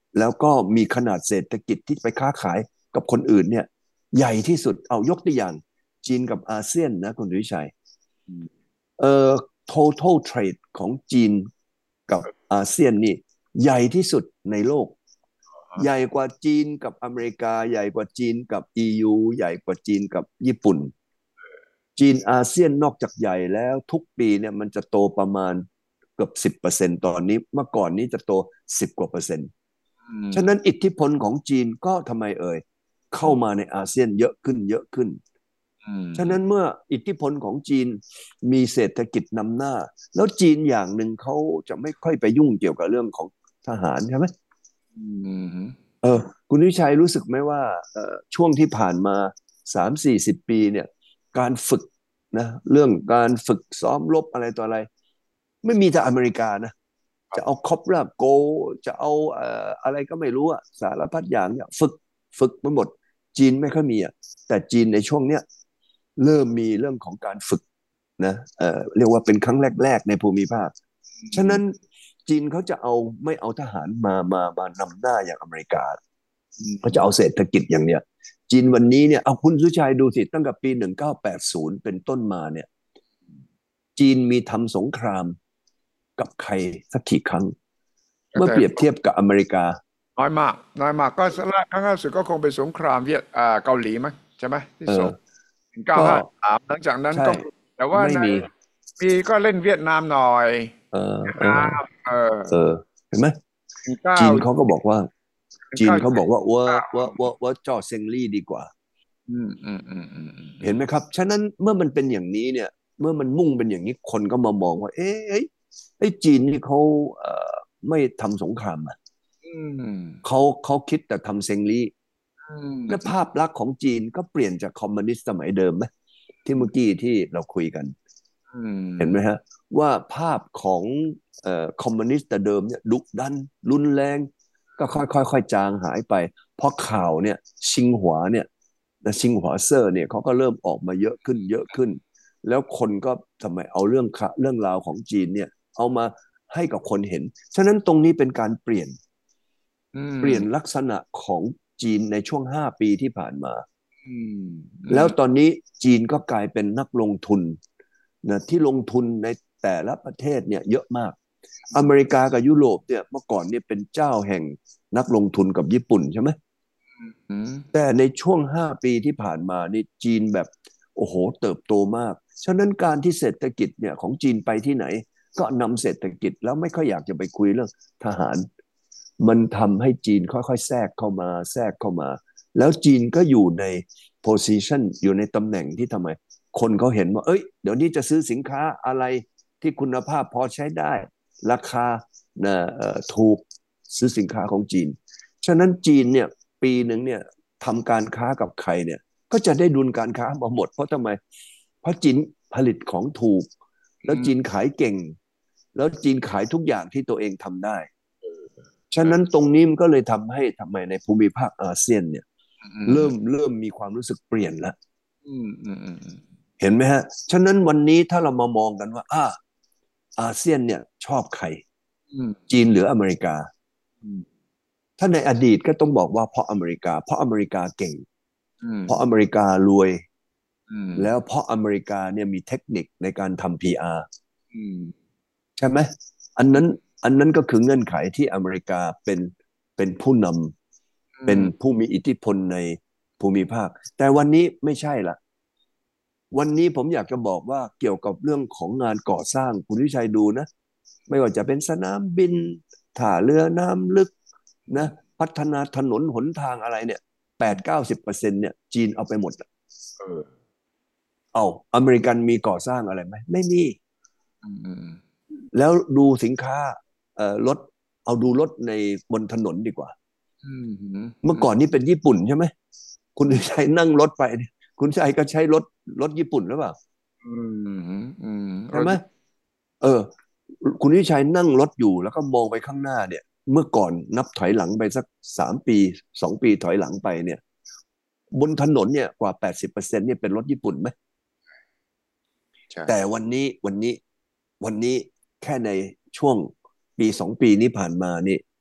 แล้วก็มีขนาดเศรษฐกิจที่ไปค้าขายกับคนอื่นเนี่ยใหญ่ที่สุดเอายกตัวอย่างจีนกับอาเซียนนะคุณวิชัยอืมเอ่อ total trade ของจีนกับอาเซียนนี่ใหญ่ที่สุดในโลกใหญ่กว่าจีนกับอเมริกาใหญ่กว่าจีนกับ อี ยู ใหญ่กว่าจีนกับญี่ปุ่นจีนอาเซียนนอกจากใหญ่แล้วทุกปีเนี่ยมันจะโตประมาณเกือบสิบเปอร์เซ็นต์ตอนนี้เมื่อก่อนนี้จะโตสิบกว่าเปอร์เซ็นต์อืมฉะนั้นอิทธิพลของจีนก็ทำไมเอ่ยเข้ามาในอาเซียนเยอะขึ้นเยอะขึ้นอืมฉะนั้นเมื่ออิทธิพลของจีนมีเศรษฐกิจนำหน้าแล้วจีนอย่างหนึ่งเขาจะไม่ค่อยไปยุ่งเกี่ยวกับเรื่องของทหารใช่ไหมอืมเออคุณวิชัยรู้สึกไหมว่าเอ่อช่วงที่ผ่านมาสามสี่สิบปีเนี่ยการฝึกนะเรื่องการฝึกซ้อมรบอะไรต่ออะไรไม่มีแต่อเมริกานะ จะเอาคอปราโกจะเอาเอ่ออะไรก็ไม่รู้อะสารพัดอย่างเนี่ยฝึกฝึกไปหมดจีนไม่ค่อยมีอะแต่จีนในช่วงเนี้ยเริ่มมีเรื่องของการฝึกนะเอ่อเรียกว่าเป็นครั้งแรกๆในภูมิภาคฉะนั้นจีนเขาจะเอาไม่เอาทหารมามามานำหน้าอย่างอเมริกาอืเขาจะเอามเศรษฐกิจอย่างเนี้ยจีนวันนี้เนี่ยเอาคุณสุชัยดูสิตั้งแต่ปีหนึ่งเก้าแปดศูนย์เป็นต้นมาเนี่ยจีนมีทำสงครามกับใครสักกี่ครั้ง เมื่อแต่เปรียบเทียบกับอเมริกาน้อยมากน้อยมากก็ครั้งล่าสุดก็คงเป็นสงครามเวียดอ่าเกาหลีมั้งใช่ไหมที่เออส่งหนึ่งเก้าก็ห้าสามหลังจากนั้นใช่ก็แต่ว่าในไม่มีมีก็เล่นเวียดนามหน่อยเออเออน้ำเออเออเห็นไหมหนึ่งเก้าจีนเขาก็บอกว่าหนึ่งเก้าจีนเขาบอกว่าว่าเก้าว่าว่าว่าจ่อเซิงลี่ดีกว่าอืมอืมอืมอืมอืมอืมเห็นไหมครับฉะนั้นเมื่อมันเป็นอย่างนี้เนี่ยเมื่อมันมุ่งเป็นอย่างนี้คนก็มามองว่าเอ๊ะเอ้ยไอ้จีนนี่เขาเอ่อไม่ทำสงครามอ่ะอืมเขาเขาคิดแต่ทำเซิงลี่อืและมภาพลักษณ์ของจีนก็เปลี่ยนจากคอมมิวนิสต์สมัยเดิมไหมที่เมื่อกี้ที่เราคุยกันอืมเห็นไหมฮะว่าภาพของเอ่อคอมมิวนิสต์แต่เดิมเนี่ยดุดันรุนแรงก็ค่อยๆค่อยๆจางหายไปเพราะข่าวเนี่ยชิงหัวเนี่ยนะชิงหัวเซอร์เนี่ยเขาก็เริ่มออกมาเยอะขึ้นเยอะขึ้นแล้วคนก็ทำไมเอาเรื่องค่ะเรื่องราวของจีนเนี่ยเอามาให้กับคนเห็นฉะนั้นตรงนี้เป็นการเปลี่ยนอืเปลี่ยนมลักษณะของจีนในช่วงห้าปีที่ผ่านมาอืมอืแล้วมตอนนี้จีนก็กลายเป็นนักลงทุนนะที่ลงทุนในแต่ละประเทศเนี่ยเยอะมากอเมริกากับยุโรปเนี่ยเมื่อก่อนเนี่ยเป็นเจ้าแห่งนักลงทุนกับญี่ปุ่นใช่ไหมอืมแต่ในช่วงห้าปีที่ผ่านมานี่จีนแบบโอ้โหเติบโตมากฉะนั้นการที่เศรษฐกิจเนี่ยของจีนไปที่ไหนก็นำเศรษฐกิจแล้วไม่ค่อยอยากจะไปคุยเรื่องทหารมันทำให้จีนค่อยๆแทรกเข้ามาแทรกเข้ามาแล้วจีนก็อยู่ใน position อยู่ในตำแหน่งที่ทำไมคนเขาเห็นว่าเอ้ยเดี๋ยวนี้จะซื้อสินค้าอะไรที่คุณภาพพอใช้ได้ราคานะเอ่อถูกซื้อสินค้าของจีนฉะนั้นจีนเนี่ยปีหนึ่งเนี่ยทำการค้ากับใครเนี่ยก็จะได้ดุลการค้ามาหมดเพราะทำไมเพราะจีนผลิตของถูกแล้วจีนอืมขายเก่งแล้วจีนขายทุกอย่างที่ตัวเองทำได้ฉะเออนั้นตรงนี้มันก็เลยทำให้ทำไมในภูมิภาคอาเซียนเนี่ยอืมเริ่มเริ่มมีความรู้สึกเปลี่ยนแล้วอืมอืมอืมอืมเห็นไหมฮะ ฉะนั้นวันนี้ถ้าเรามามองกันว่าอ่าอาเซียนเนี่ยชอบใครอืมจีนหรืออเมริกาอืมถ้าในอดีตก็ต้องบอกว่าเพราะอเมริกาเพราะอเมริกาเก่งอืมเพราะอเมริการวยอืมแล้วเพราะอเมริกาเนี่ยมีเทคนิคในการทำ พี อาร์อืมใช่ไหมอันนั้นอันนั้นก็คือเงื่อนไขที่อเมริกาเป็นเป็นผู้นำเป็นอืมผู้มีอิทธิพลในภูมิภาคแต่วันนี้ไม่ใช่ละ วันนี้ผมอยากจะบอกว่าเกี่ยวกับเรื่องของงานก่อสร้างคุณวิชัยดูนะไม่ว่าจะเป็นสนามบินท่าเรือน้ำลึกนะพัฒนาถนนหนทางอะไรเนี่ยแปดเก้าสิบเปอร์เซ็นต์เนี่ยจีนเอาไปหมดอะเออเอาอเมริกันมีก่อสร้างอะไรไหมไม่มีอืมอืมแล้วดูสินค้าเอ่อรถเอาดูรถในบนถนนดีกว่าอืมอืมเมื่อก่อนนี่เป็นญี่ปุ่นใช่ไหมคุณวิชัยนั่งรถไปเนี่ยคุณชัยก็ใช้รถรถญี่ปุ่นหรือเปล่าอืมอืมรใช่ไหมถเออคุณวิชัยนั่งรถอยู่แล้วก็มองไปข้างหน้าเนี่ยเมื่อก่อนนับถอยหลังไปสักสามปีสองปีถอยหลังไปเนี่ยบนถนนเนี่ยกว่าแปดสิบเปอร์เซ็นต์เนี่ยเป็นรถญี่ปุ่นไหมใช่แต่วันนี้วันนี้วันนี้แค่ในช่วงปีสองปีนี้ผ่านมานี่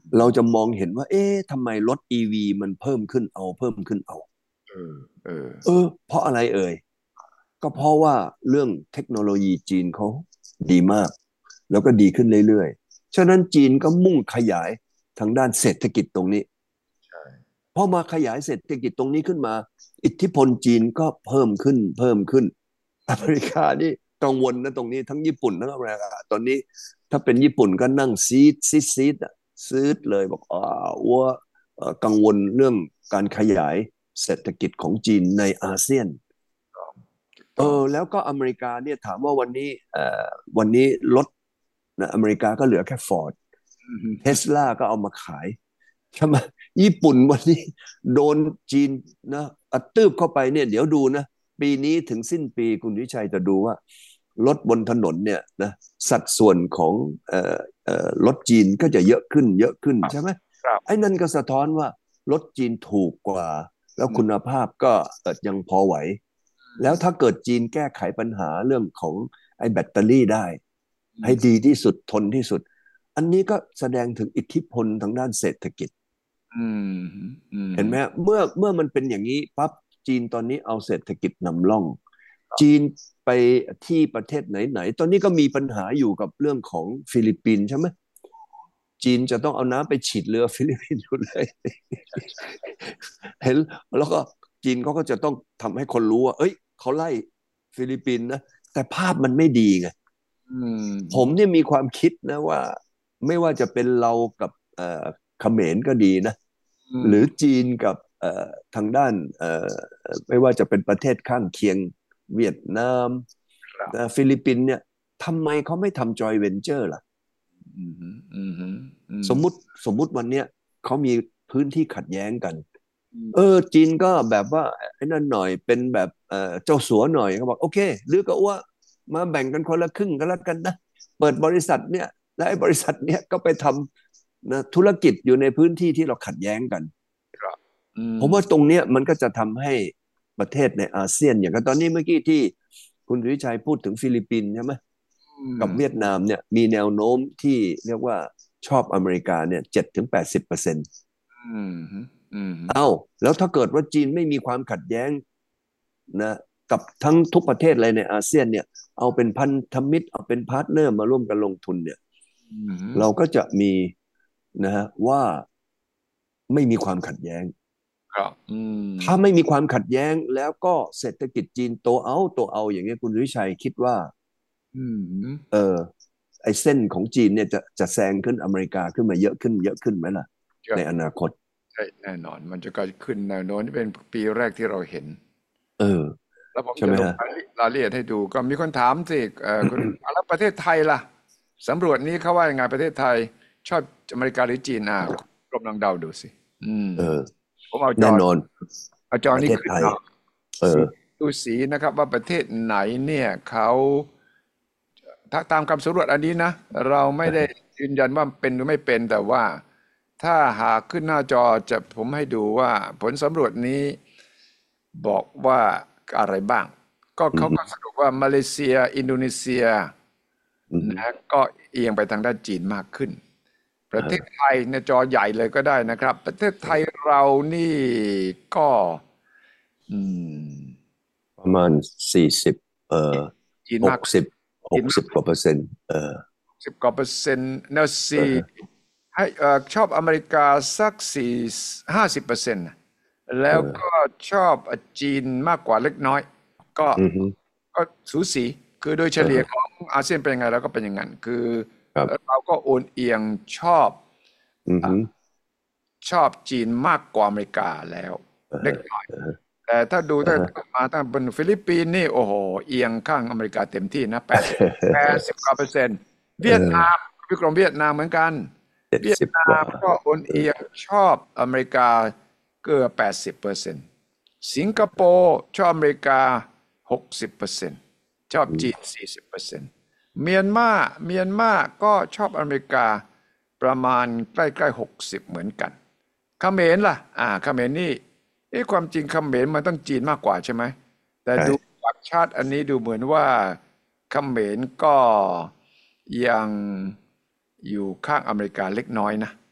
เราจะมองเห็นว่าเอ๊ะทำไมรถ อี วี มันเพิ่มขึ้นเอาเพิ่มขึ้นเอาเออเออเออเพราะอะไรเอ่ยก็เพราะว่าเรื่องเทคโนโลยีจีนเขาดีมากแล้วก็ดีขึ้นเรื่อยๆฉะนั้นจีนก็มุ่งขยายทางด้านเศรษฐกิจตรงนี้ใช่พอมาขยายเศรษฐกิจตรงนี้ขึ้นมาอิทธิพลจีนก็เพิ่มขึ้นเพิ่มขึ้นอเมริกานี่กังวลนะตรงนี้ทั้งญี่ปุ่นทั้งอเมริกาตอนนี้ถ้าเป็นญี่ปุ่นก็นั่งซีดซีดซีดอะซีดเลยบอกอ่าว่าเอ่อกังวลเรื่องการขยายเศรษฐกิจของจีนในอาเซียน เอต้องอแล้วก็อเมริกาเนี่ยถามว่าวันนี้เอ่อวันนี้รถนะอเมริกาก็เหลือแค่ฟอร์ดเทสลาก็เอามาขายใช่ไหมญี่ปุ่นวันนี้โดนจีนนะอัดตืบเข้าไปเนี่ยเดี๋ยวดูนะปีนี้ถึงสิ้นปีคุณวิชัยจะดูว่ารถบนถนนเนี่ยนะสัดส่วนของเอ่อเอ่อรถจีนก็จะเยอะขึ้นเยอะขึ้นใช่ไหมครับไอ้นั่นก็สะท้อนว่ารถจีนถูกกว่าแล้วอืมคุณภาพก็เอ่อยังพอไหว แล้วถ้าเกิดจีนแก้ไขปัญหาเรื่องของไอ้แบตเตอรี่ได้ให้อืมดีที่สุดทนที่สุดอันนี้ก็แสดงถึงอิทธิพลทางด้านเศรษฐกิจอืมอืมเห็นไหมฮะเมื่อเมื่อมันเป็นอย่างนี้ปั๊บจีนตอนนี้เอาเศรษฐกิจนำร่องจีนไปที่ประเทศไหนๆตอนนี้ก็มีปัญหาอยู่กับเรื่องของฟิลิปปินส์ใช่ไหมจีนจะต้องเอาน้ำไปฉีดเรือฟิลิปปินส์อยู่เลยใช่ใช่เห็นแล้วก็จีนเขาก็จะต้องทำให้คนรู้ว่าเอ้ยเขาไล่ฟิลิปปินส์นะแต่ภาพมันไม่ดีไงอืผมมเนี่ยมีความคิดนะว่าไม่ว่าจะเป็นเรากับเอ่อเขมรก็ดีนะอืมหรือจีนกับเอ่อทางด้านเอ่อไม่ว่าจะเป็นประเทศข้างเคียงเวียดนามครับนะฟิลิปปินส์เนี่ยทำไมเขาไม่ทำจอยเวนเจอร์ล่ะอืมอืมอืมสมมุติสมมุติวันเนี้ยเขามีพื้นที่ขัดแย้งกันอืมเออจีนก็แบบว่าไอ้นั่นหน่อยเป็นแบบเออเจ้าสัวหน่อยเขาบอกโอเคหรือก็ว่ามาแบ่งกันคนละครึ่งก็แล้วกันนะเปิดบริษัทเนี่ยและไอ้บริษัทเนี่ยก็ไปทำนะธุรกิจอยู่ในพื้นที่ที่เราขัดแย้งกันครับอืมผมว่าตรงเนี้ยมันก็จะทำให้ประเทศในอาเซียนอย่างกับตอนนี้เมื่อกี้ที่คุณวิชัยพูดถึงฟิลิปปินส์ใช่ไหมอืมกับเวียดนามเนี่ยมีแนวโน้มที่เรียกว่าชอบอเมริกาเนี่ยเจ็ดถึงแปดสิบเปอร์เซ็นต์อืมอืมเอ้าแล้วถ้าเกิดว่าจีนไม่มีความขัดแย้งนะกับทั้งทุกประเทศเลยในอาเซียนเนี่ยเอาเป็นพันธมิตรเอาเป็นพาร์ทเนอร์มาร่วมกันลงทุนเนี่ยอืมเราก็จะมีนะฮะว่าไม่มีความขัดแย้งครับอืมถ้าไม่มีความขัดแย้งแล้วก็เศรษฐกิจจีนโตเอาโตเอาอย่างเงี้ยคุณวิชัยคิดว่าอืมเออไอ้เส้นของจีนเนี่ยจะจะแซงขึ้นอเมริกาขึ้นมาเยอะขึ้นเยอะขึ้นไหมล่ะก็ในอนาคตใช่แน่นอนมันจะก็ขึ้นแนวโน้มที่เป็นปีแรกที่เราเห็นเออแล้วผมใช่ไหมฮะจะลงรายรายละเอียดให้ดูก็มีคนถามสิเอ่อคุณอ่ะแล้วประเทศไทยล่ะสำรวจนี้เขาว่ายังไงประเทศไทยชอบอเมริกาหรือจีนอ่ะกลมลองเดาดูสิอืมเออผมเอาจอแน่นอนเอาจอประเทศไทยนี้ขึ้นมาเอสีอดูสีนะครับว่าประเทศไหนเนี่ยเขาถ้าตามคำสำรวจอันนี้นะเราไม่ได้ยืนยันว่าเป็นหรือไม่เป็นแต่ว่าถ้าหากขึ้นหน้าจอจะผมให้ดูว่าผลสำรวจนี้ บอกว่าอะไรบ้าง ก็อืมเขาก็สรุปว่ามาเลเซียอินโดนีเซียอืมนะก็เอียงไปทางด้านจีนมากขึ้น ประเทศอ่าไทยในจอใหญ่เลยก็ได้นะครับ ประเทศไทยเรานี่ก็อืมประมาณสี่สิบเอ่อจีนมากหกสิบหจีนมากกสิบกว่าเปอร์เซ็นต์เออสิบกว่าเปอร์เซ็นต์แนวเอซีอให้เอ่อชอบอเมริกาสักสี่ห้าสิบเปอร์เซ็นต์เแล้วก็ออชอบจีนมากกว่าเล็กน้อยก็อือฮึก็สูสีคือโดยเฉเออลี่ยของอาเซียนเป็นยังไงเราก็เป็นอย่างนั้นคือครับเราก็โอนเอียงชอบอือฮึชอบจีนมากกว่าอเมริกาแล้วเออเล็กน้อยเออแต่ถ้าดูถ้าเออมาตั้งเป็นฟิลิปปินส์นี่โอ้โหเอียงข้างอเมริกาเต็มที่นะแปดสิบแปดสิบกว่าเปอร์เซ็นต์เอเวียดนามอพี่กรมเวียดนามเหมือนกันเจ็ดเวียดนาสิบกว่ามก็โอนเออเอียงชอบอเมริกาเกือบแปดสิบเปอร์เซ็นต์สิงคโปร์ชอบอเมริกาหกสิบเปอร์เซ็นต์ ชอบอืมจีนสี่สิบเปอร์เซ็นต์เมียนมาเมียนมาก็ชอบอเมริกาประมาณใกล้ๆหกสิบเหมือนกันเขมรล่ะอ่าเขมรนี่เอ๊ะความจริงเขมรมันต้องจีนมากกว่าใช่ไหมแต่ดูใช่จากชาติอันนี้ดูเหมือนว่าเขมรก็ยังอยู่ข้างอเมริกาเล็กน้อยนะ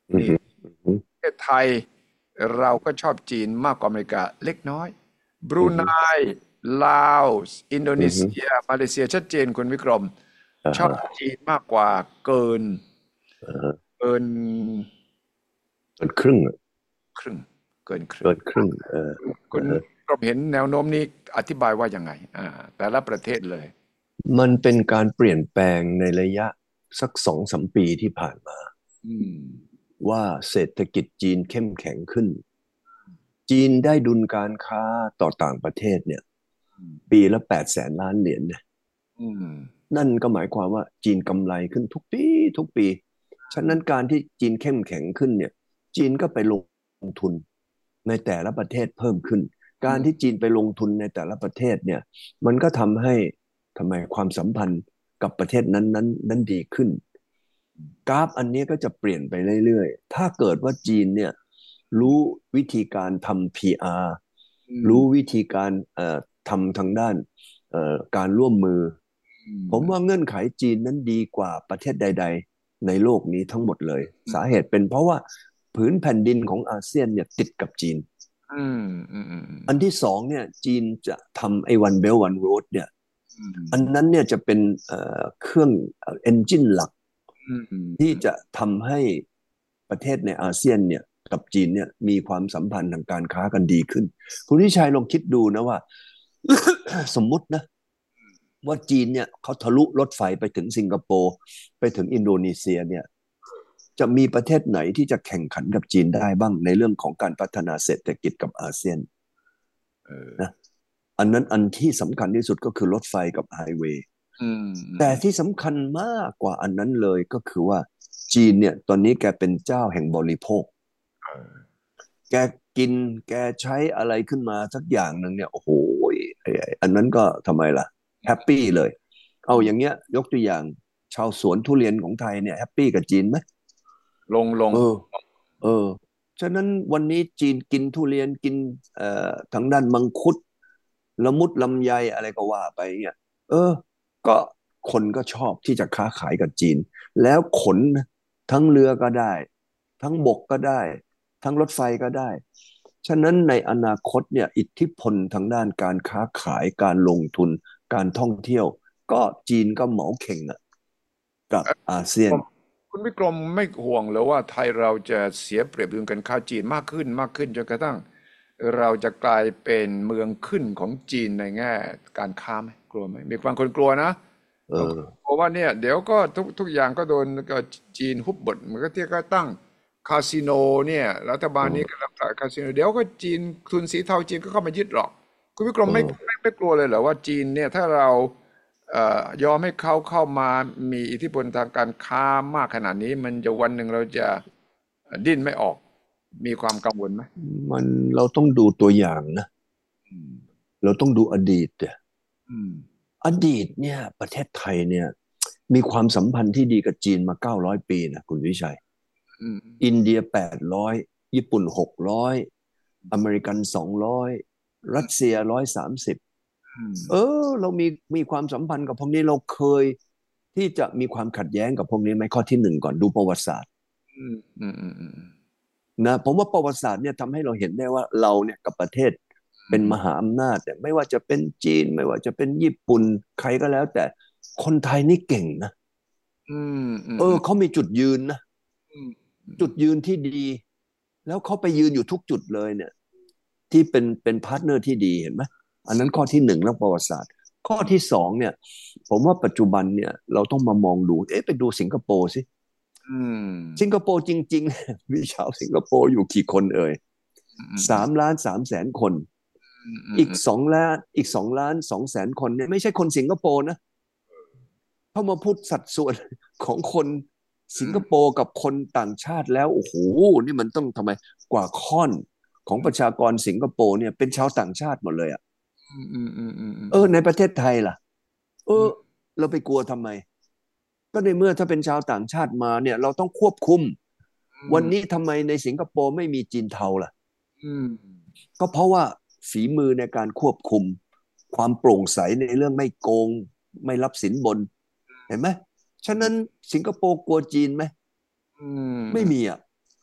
นี่อือฮึอือฮึประเทศไทยเราก็ชอบจีนมากกว่าอเมริกาเล็กน้อยบรูไนอือฮึลาวอินโดอือฮึนีเซียมาเลเซียชัดเจนคุณวิกรมชอบอ่าฮะจีนมากกว่าเกินอ่าฮะเกินเกินครึ่งอะครึ่งเกินครึ่งเกินครึ่งเออคุณอ่าฮะวิกรมเห็นแนวโน้มนี้อธิบายว่ายังไงอ่าแต่ละประเทศเลยมันเป็นการเปลี่ยนแปลงในระยะสักสองสามปีที่ผ่านมาอืมว่าเศรษฐกิจจีนเข้มแข็งขึ้นจีนได้ดุลการค้าต่อต่างประเทศเนี่ยปีละแปดแสนล้านเหรียญเนี่ยอืมนั่นก็หมายความว่าจีนกำไรขึ้นทุกปีทุกปีฉะนั้นการที่จีนเข้มแข็งขึ้นเนี่ยจีนก็ไปลงทุนในแต่ละประเทศเพิ่มขึ้นอืการที่มจีนไปลงทุนในแต่ละประเทศเนี่ยมันก็ทำให้ทำไมความสัมพันธ์กับประเทศนั้นนั้นนั้นดีขึ้นกราฟอันนี้ก็จะเปลี่ยนไปเรื่อยๆถ้าเกิดว่าจีนเนี่ยรู้วิธีการทำ พี อาร์อืมรู้วิธีการเอ่อทำทางด้านเอ่อการร่วมมืออืผมมว่าเงื่อนไขจีนนั้นดีกว่าประเทศใดๆในโลกนี้ทั้งหมดเลยอืมสาเหตุเป็นเพราะว่าผืนแผ่นดินของอาเซียนเนี่ยติดกับจีนอืมอืมอืมอันที่สองเนี่ยจีนจะทำไอ้ One Belt One Road เนี่ยอือันมนั้นเนี่ยจะเป็นเอ่อเครื่องเอนจินหลักอืมอืมที่จะทำให้ประเทศในอาเซียนเนี่ยกับจีนเนี่ยมีความสัมพันธ์ทางการค้ากันดีขึ้นคุณวิชัยลองคิดดูนะว่าสมมุตินะ ว่าจีนเนี่ยเขาทะลุรถไฟไปถึงสิงคโปร์ไปถึงอินโดนีเซียเนี่ยจะมีประเทศไหนที่จะแข่งขันกับจีนได้บ้างในเรื่องของการพัฒนาเศรษฐกิจกับอาเซียนเออนะอันนั้นอันที่สำคัญที่สุดก็คือรถไฟกับไฮเวย์อืมอืมแต่ที่สำคัญมากกว่าอันนั้นเลยก็คือว่าจีนเนี่ยตอนนี้แกเป็นเจ้าแห่งบริโภคเออแกกินแกใช้อะไรขึ้นมาสักอย่างหนึ่งเนี่ยโอ้โหไอ้ไอ้อันนั้นก็ทำไมล่ะแฮปปี้เลยเอาอย่างเงี้ยยกตัวอย่างชาวสวนทุเรียนของไทยเนี่ยแฮปปี้กับจีนไหมลงลงเออเออฉะนั้นวันนี้จีนกินทุเรียนกินเอ่อทางด้านมังคุดละมุดลำไยอะไรก็ว่าไปเนี่ยเออก็คนก็ชอบที่จะค้าขายกับจีนแล้วขนทั้งเรือก็ได้ทั้งบกก็ได้ทั้งรถไฟก็ได้ฉะนั้นในอนาคตเนี่ยอิทธิพลทางด้านการค้าขายการลงทุนการท่องเที่ยวก็จีนก็เหมาเข่งอะกับอาเซียนผมคุณวิกรมไม่ห่วงหรือว่าไทยเราจะเสียเปรียบเรื่องการค้าจีนมากขึ้นมากขึ้นจนกระทั่งเราจะกลายเป็นเมืองขึ้นของจีนในแง่การค้าไหมกลัวไหมมีบางคนกลัวนะเอบางคนอกลัวว่าเนี่ยเดี๋ยวก็ทุกทุกอย่างก็โดนก็จีนฮุบหมดเหมือนกับที่ก็ตั้งคาสิโนเนี่ยรัฐบาลนี้เออกำลังตั้งคาสิโนเดี๋ยวก็จีนทุนสีเทาจีนก็เข้ามายึดหรอกคุณวิกรมไม่เออไม่ไม่กลัวเลยเหรอว่าจีนเนี่ยถ้าเรา เอ่อยอมให้เขาเข้ามามีอิทธิพลทางการค้ามากขนาดนี้มันจะวันหนึ่งเราจะดิ้นไม่ออกมีความกังวลไหมมันเราต้องดูตัวอย่างนะอืมเราต้องดูอดีตเนี่ยอืมอดีตเนี่ยประเทศไทยเนี่ยมีความสัมพันธ์ที่ดีกับจีนมาเก้าร้อยปีนะคุณวิชัยอืมอินเดียแปดร้อยญี่ปุ่นหกร้อยอเมริกันสองร้อยรัสเซียร้อยสามสิบอืมเออเรามีมีความสัมพันธ์กับพวกนี้เราเคยที่จะมีความขัดแย้งกับพวกนี้ไหมข้อที่หนึ่งก่อนดูประวัติศาสตร์อืมอืมอืมอืมนะผมว่าประวัติศาสตร์เนี่ยทำให้เราเห็นได้ว่าเราเนี่ยกับประเทศเป็นมหาอำนาจเนี่ยไม่ว่าจะเป็นจีนไม่ว่าจะเป็นญี่ปุ่นใครก็แล้วแต่คนไทยนี่เก่งนะอืมอืมเออเขามีจุดยืนนะอืมจุดยืนที่ดีแล้วเขาไปยืนอยู่ทุกจุดเลยเนี่ยที่เป็นเป็นพาร์ทเนอร์ที่ดีเห็นไหมอันนั้นข้อที่หนึ่งเรื่องประวัติศาสตร์ข้อที่สองเนี่ยผมว่าปัจจุบันเนี่ยเราต้องมามองดูเอ๊ะไปดูสิงคโปร์สิอืมสิงคโปร์จริงๆมีชาวสิงคโปร์อยู่กี่คนเอ่ยอืมสามล้านสามแสนคนอืมอืมอีกสองล้านอีกสองล้านสองแสนคนเนี่ยไม่ใช่คนสิงคโปร์นะเข้ามาพูดสัดส่วนของคนสิงคโปร์กับคนต่างชาติแล้วโอ้โหนี่มันต้องทำไมกว่าค่อนของประชากรสิงคโปร์เนี่ยเป็นชาวต่างชาติหมดเลยอ่ะอืมอืมอืมอืมอืมเออในประเทศไทยล่ะเออเราไปกลัวทำไมก็ในเมื่อถ้าเป็นชาวต่างชาติมาเนี่ยเราต้องควบคุมวันนี้ทำไมในสิงคโปร์ไม่มีจีนเทาล่ะอืมก็เพราะว่าฝีมือในการควบคุมความโปร่งใสในเรื่องไม่โกงไม่รับสินบนเห็นไหมฉะนั้นสิงคโปร์กลัวจีนไหมอืมไม่มีอ่ะ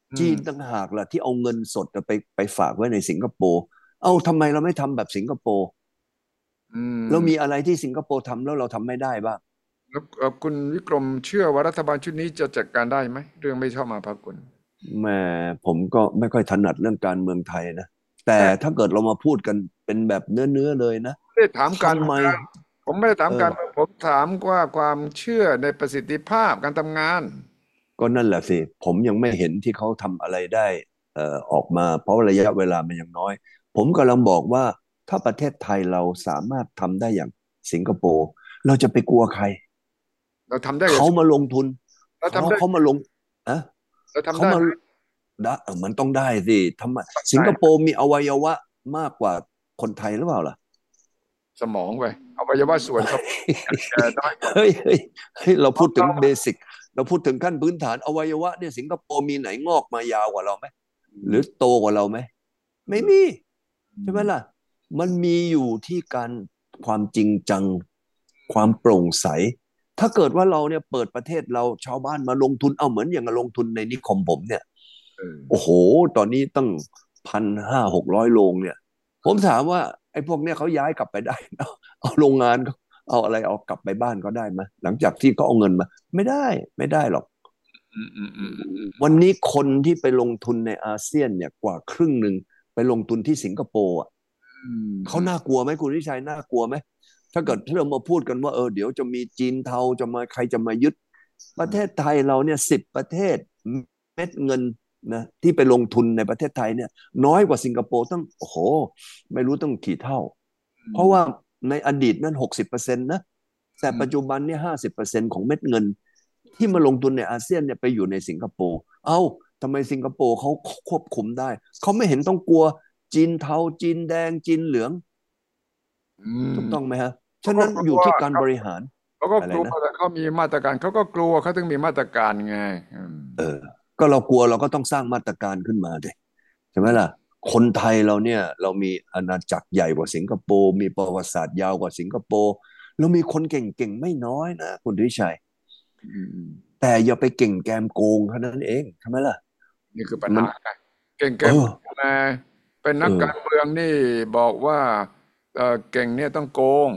อืมจีนต่างหากล่ะที่เอาเงินสดไปไปฝากไว้ในสิงคโปร์เอาทำไมเราไม่ทำแบบสิงคโปร์อืเรามีมอะไรที่สิงคโปร์ทำแล้วเราทำไม่ได้บ้างแล้วเอ่อคุณวิกรมเชื่อว่ารัฐบาลชุดนี้จะจัดการได้ไหมเรื่องไม่ชอบมาพากลแม่ผมก็ไม่ค่อยถนัดเรื่องการเมืองไทยนะแต่แม่ถ้าเกิดเรามาพูดกันเป็นแบบเนื้อเนื้อเลยนะไม่ได้ถามการทำไมเมืองผมไม่ได้ถามเออการเมืองผมถามว่าความเชื่อในประสิทธิภาพการทำงานก็นั่นแหละสิผมยังไม่เห็นที่เขาทำอะไรได้เอ่อออกมาเพราะระยะเวลามันยังน้อยผมกำลังบอกว่าถ้าประเทศไทยเราสามารถทำได้อย่างสิงคโปร์เราจะไปกลัวใครเราทำได้กับเขามาลงทุนเราเขาทำได้เขามาลงอะเราทำเขามาได้ไหมได้เออมันต้องได้สิทำไมสิงคโปได้ร์มีอวัยวะมากกว่าคนไทยหรือเปล่าล่ะสมองไปอวัยวะส่วนสมองแก่น้อยกว่าเฮ้ยเฮ้ยเฮ้ยเราพูดถึงเราเบสิกเราพูดถึงขั้นพื้นฐานอวัยวะเนี่ยสิงคโปร์มีไหนงอกมายาวกว่าเราไหมหรือโตกว่าเราไหมไม่มีใช่ไหมล่ะมันมีอยู่ที่การความจริงจังความโปร่งใสถ้าเกิดว่าเราเนี่ยเปิดประเทศเราชาวบ้านมาลงทุนเอาเหมือนอย่างลงทุนในนิคมผมเนี่ยเออโอ้โหตอนนี้ตั้งพันห้าหกร้อยโรงเนี่ยผมถามว่าไอ้พวกเนี้ยเขาย้ายกลับไปได้เอาเอาโรงงาน เอาอะไรเอากลับไปบ้านก็ได้ไหมหลังจากที่เขาเอาเงินมาไม่ได้ไม่ได้หรอกอืมอืมอืมอืมวันนี้คนที่ไปลงทุนในอาเซียนเนี่ยกว่าครึ่งหนึ่งไปลงทุนที่สิงคโปร์อ่ะอืมเขาอืมน่ากลัวไหมคุณวิชัยน่ากลัวไหมถ้าเกิดเรามาพูดกันว่าเออเดี๋ยวจะมีจีนเทาจะมาใครจะมายึดประเทศไทยเราเนี่ยสิบประเทศเม็ดเงินนะที่ไปลงทุนในประเทศไทยเนี่ยน้อยกว่าสิงคโปร์ตั้งโอ้โหไม่รู้ตั้งกี่เท่าเพราะว่าในอดีตนั้นหกสิบเปอร์เซ็นต์นะแต่ปัจจุบันเนี่ยห้าสิบเปอร์เซ็นต์ของเม็ดเงินที่มาลงทุนในอาเซียนเนี่ยไปอยู่ในสิงคโปร์เอ้าทำไมสิงคโปร์เขาควบคุมได้เขาไม่เห็นต้องกลัวจีนเทาจีนแดงจีนเหลืองอืมถูกต้องไหมฮะเขาฉะนั้นก็กลัวอยู่ที่การเขาบริหารเขาก็อะไรนะกลัวแต่เขามีมาตรการเขาก็กลัวเขาถึงมีมาตรการไงอืมเออก็เรากลัวเราก็ต้องสร้างมาตรการขึ้นมาดิใช่ไหมล่ะคนไทยเราเนี่ยเรามีอาณาจักรใหญ่กว่าสิงคโปร์มีประวัติศาสตร์ยาวกว่าสิงคโปร์เรามีคนเก่งๆไม่น้อยนะคุณวิชัยอืมอืมแต่อย่าไปเก่งแกมโกงเท่านั้นเองใช่ไหมล่ะนี่คือปัญมันหาไงเก่งเกเอมอนะเป็นนักการเออเมืองนี่บอกว่าเออเก่งเนี่ยต้องโกง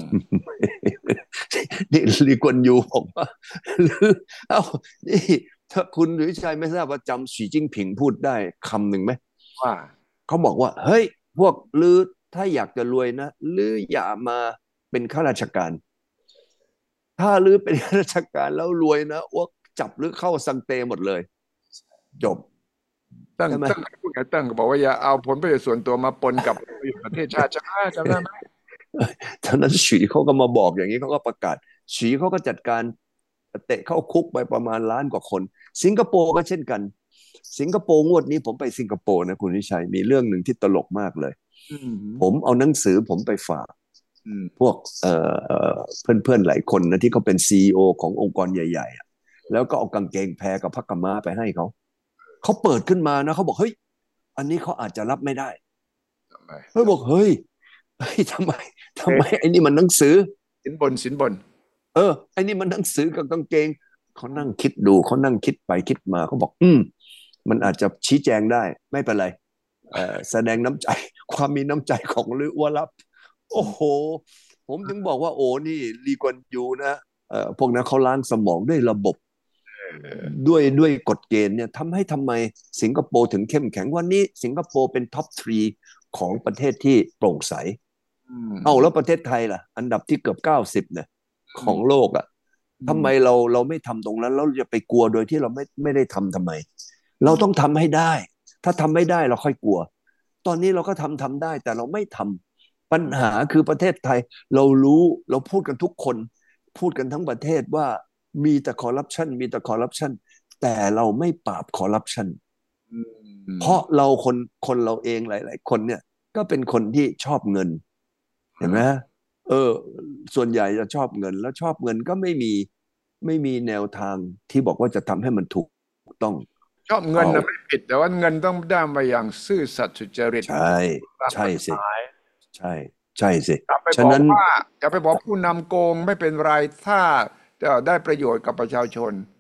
นี่ลีกวนยูบอกว่าหรือเอ้านี่ถ้าคุณวิชัยไม่ทราบว่าจำสีจิ้งผิงพูดได้คำหนึ่งไหมว่าเขาบอกว่าเฮ้ยพวกลือถ้าอยากจะรวยนะลืออย่ามาเป็นข้าราชการถ้าลือเป็นข้าราชการแล้วรวยนะอ้วกจับลือเข้าสังเตหมดเลยจบตั้งใช่ไหมตั้งพูดไงตั้งก็บอกว่าอย่าเอาผลประโยชน์ส่วนตัวมาปนกับประเทศชาติใช่ไหมจำได้ไหมฉะนั้นฉีเขาก็มาบอกอย่างนี้เขาก็ประกาศฉีเขาก็จัดการเตะเข้าคุกไปประมาณล้านกว่าคนสิงคโปร์ก็เช่นกันสิงคโปร์งวดนี้ผมไปสิงคโปร์นะคุณวิชัยมีเรื่องหนึ่งที่ตลกมากเลยอืมผมเอาหนังสือผมไปฝากอืมพวกเอ่อเพื่อนเพื่อนๆหลายคนนะที่เขาเป็นซีอีโอขององค์กรใหญ่ๆอะแล้วก็เอากางเกงแพรกับผ้ากำม้าไปให้เขาเขาเปิดขึ้นมานะเขาบอกเฮ้ยอันนี้เขาอาจจะรับไม่ได้ทำไมเขาบอกเฮ้ยเฮ้ยทำไมทำไมเอ๊ะไอ้นี่มันหนังสือสินบนสินบนเออไอ้นี่มันหนังสือกับกางเกงเขานั่งคิดดูเขานั่งคิดไปคิดมาเขาบอกอืมมันอาจจะชี้แจงได้ไม่เป็นไรเอ่อแสดงน้ำใจความมีน้ำใจของลือวรับโอ้โหผมถึงบอกว่าโอ้นี่ลีกวนยูนะเอ่อพวกนั้นเขาล้างสมองด้วยระบบเออด้วยด้วยกฎเกณฑ์เนี่ยทำให้ทำไมสิงคโปร์ถึงเข้มแข็งวันนี้สิงคโปร์เป็นท็อปทรีของประเทศที่โปร่งใสอืมเอาแล้วประเทศไทยล่ะอันดับที่เกือบเก้าสิบเนี่ยอืมของโลกอ่ะอืมทำไมเราเราไม่ทำตรงนั้นเราจะไปกลัวโดยที่เราไม่ไม่ได้ทำทำไมเราต้องทำให้ได้ถ้าทำไม่ได้เราค่อยกลัวตอนนี้เราก็ทำทำได้แต่เราไม่ทำปัญหาคือประเทศไทยเรารู้เราพูดกันทุกคนพูดกันทั้งประเทศว่ามีแต่คอร์รัปชันมีแต่คอร์รัปชันแต่เราไม่ปราบคอร์รัปชันอืมเพราะเราคนคนเราเองหลายๆคนเนี่ยก็เป็นคนที่ชอบเงินเห็นไหมอืมเออส่วนใหญ่จะชอบเงินแล้วชอบเงินก็ไม่มีไม่มีแนวทางที่บอกว่าจะทำให้มันถูกต้องชอบเงินเอานะไม่ผิดแต่ว่าเงินต้องได้มาอย่างซื่อสัตย์สุจริตใช่ตามใช่สิกฎหมายใช่ใช่สิอย่าไปฉะนั้นบอกว่าอย่าไปบอกผู้นำโกงไม่เป็นไรถ้าจะได้ประโยชน์กับประชาชน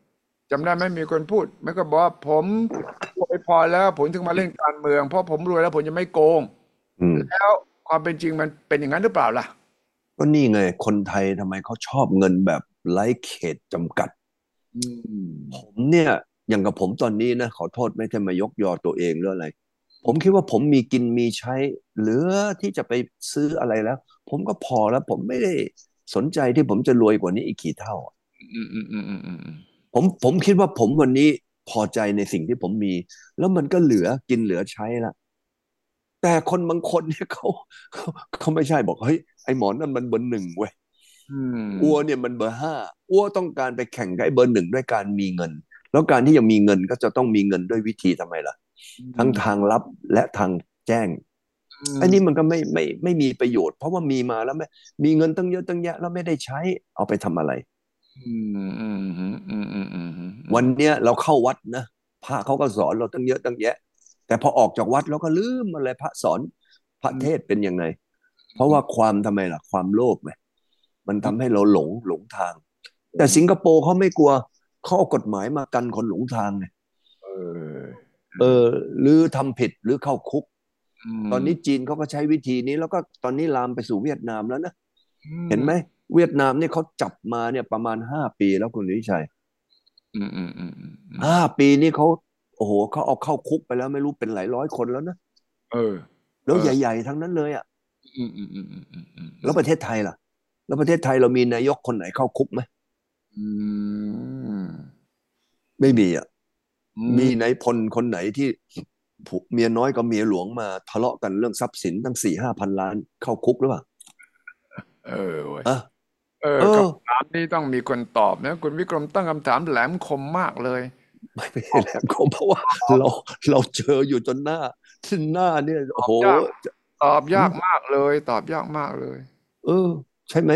จำได้ไหมมีคนพูดมันก็บอกว่าผมรวยพอแล้วผมถึงมาเล่นการเมืองเพราะผมรวยแล้วผมจะไม่โกงอืมแล้วความเป็นจริงมันเป็นอย่างนั้นหรือเปล่าล่ะก็นี่ไงคนไทยทำไมเขาชอบเงินแบบไร้เขตจำกัดอืมผมเนี่ยอย่างกับผมตอนนี้นะขอโทษไม่ใช่มายกยอตัวเองหรืออะไรผมคิดว่าผมมีกินมีใช้เหลือที่จะไปซื้ออะไรแล้ว ผมก็พอแล้วผมไม่ได้สนใจที่ผมจะรวยกว่านี้อีกกี่เท่าอะอืมอืมอืมอืมอืมอืมผมผมคิดว่าผมวันนี้พอใจในสิ่งที่ผมมี แล้วมันก็เหลือกินเหลือใช้ละแต่คนบางคนเนี่ยเขาเขาเขาไม่ใช่บอกเฮ้ยไอ้หมอนั่นมันเบอร์หนึ่งเว้ยอืมอัวเนี่ยมันเบอร์ห้าอัวต้องการไปแข่งกับไอ้เบอร์หนึ่งด้วยการมีเงินแล้วการที่ยังมีเงินก็จะต้องมีเงินด้วยวิธีทำไมล่ะอืทั้งมทางลับและทางแจ้งอือันนี้มันมก็ไม่ไม่ไม่มีประโยชน์เพราะว่ามีมาแล้วไม่มีเงินตั้งเยอะตั้งแยะแล้วไม่ได้ใช้เอาไปทำอะไรอืมอืมอืมอืมอืมอืมอืมวันเนี้ยเราเข้าวัดนะพระเขาก็สอนเราตั้งเยอะตั้งแยะแต่พอออกจากวัดเราก็ลืมอะไรพระสอนพระเทศน์เป็นยังไงเพราะว่าความทำไมล่ะความโลภไงมันทำให้เราหลงหลงทาง แต่สิงคโปร์เขาไม่กลัวเขาเอากฎหมายมากันคนหลงทางไงเออเออหรือทำผิดหรือเข้าคุกอืตอนนี้มจีนเขาก็ใช้วิธีนี้แล้วก็ตอนนี้ลามไปสู่เวียดนามแล้วนะอืเห็นไหมมเวียดนามเนี่ยเขาจับมาเนี่ยประมาณห้าปีแล้วคุณวิชัยอืมอืมอืมอืมห้าปีนี่เขาโอ้โหเขาเอาเข้าคุกไปแล้วไม่รู้เป็นหลายร้อยคนแล้วนะเออเอแล้วใอหญ่ๆทั้งนั้นเลยอ่ะอืมอืมอืมอืมอืมอืมอืมแล้วประเทศไทยล่ะแล้วประเทศไทยเรามีนายกคนไหนเข้าคุกไหมอืมไม่มีอ่ะอืมีมนายพลคนไหนที่ผัวเมียน้อยกับเมียหลวงมาทะเลาะกันเรื่องทรัพย์สินตั้งสี่ห้าพันล้านเข้าคุกหรือเปล่าเออเว้ยอ่ะเออเออคำถามนี้ต้องมีคนตอบนะคุณวิกรมตั้งคำถามแหลมคมมากเลยไม่ไม่ใช่แหลมคมเพราะว่าเราเราเจออยู่จนหน้าที่หน้าเนี่ยโอ้โหตอบยากตอบอืมยากมากเลยตอบยากมากเลยเออใช่ไหม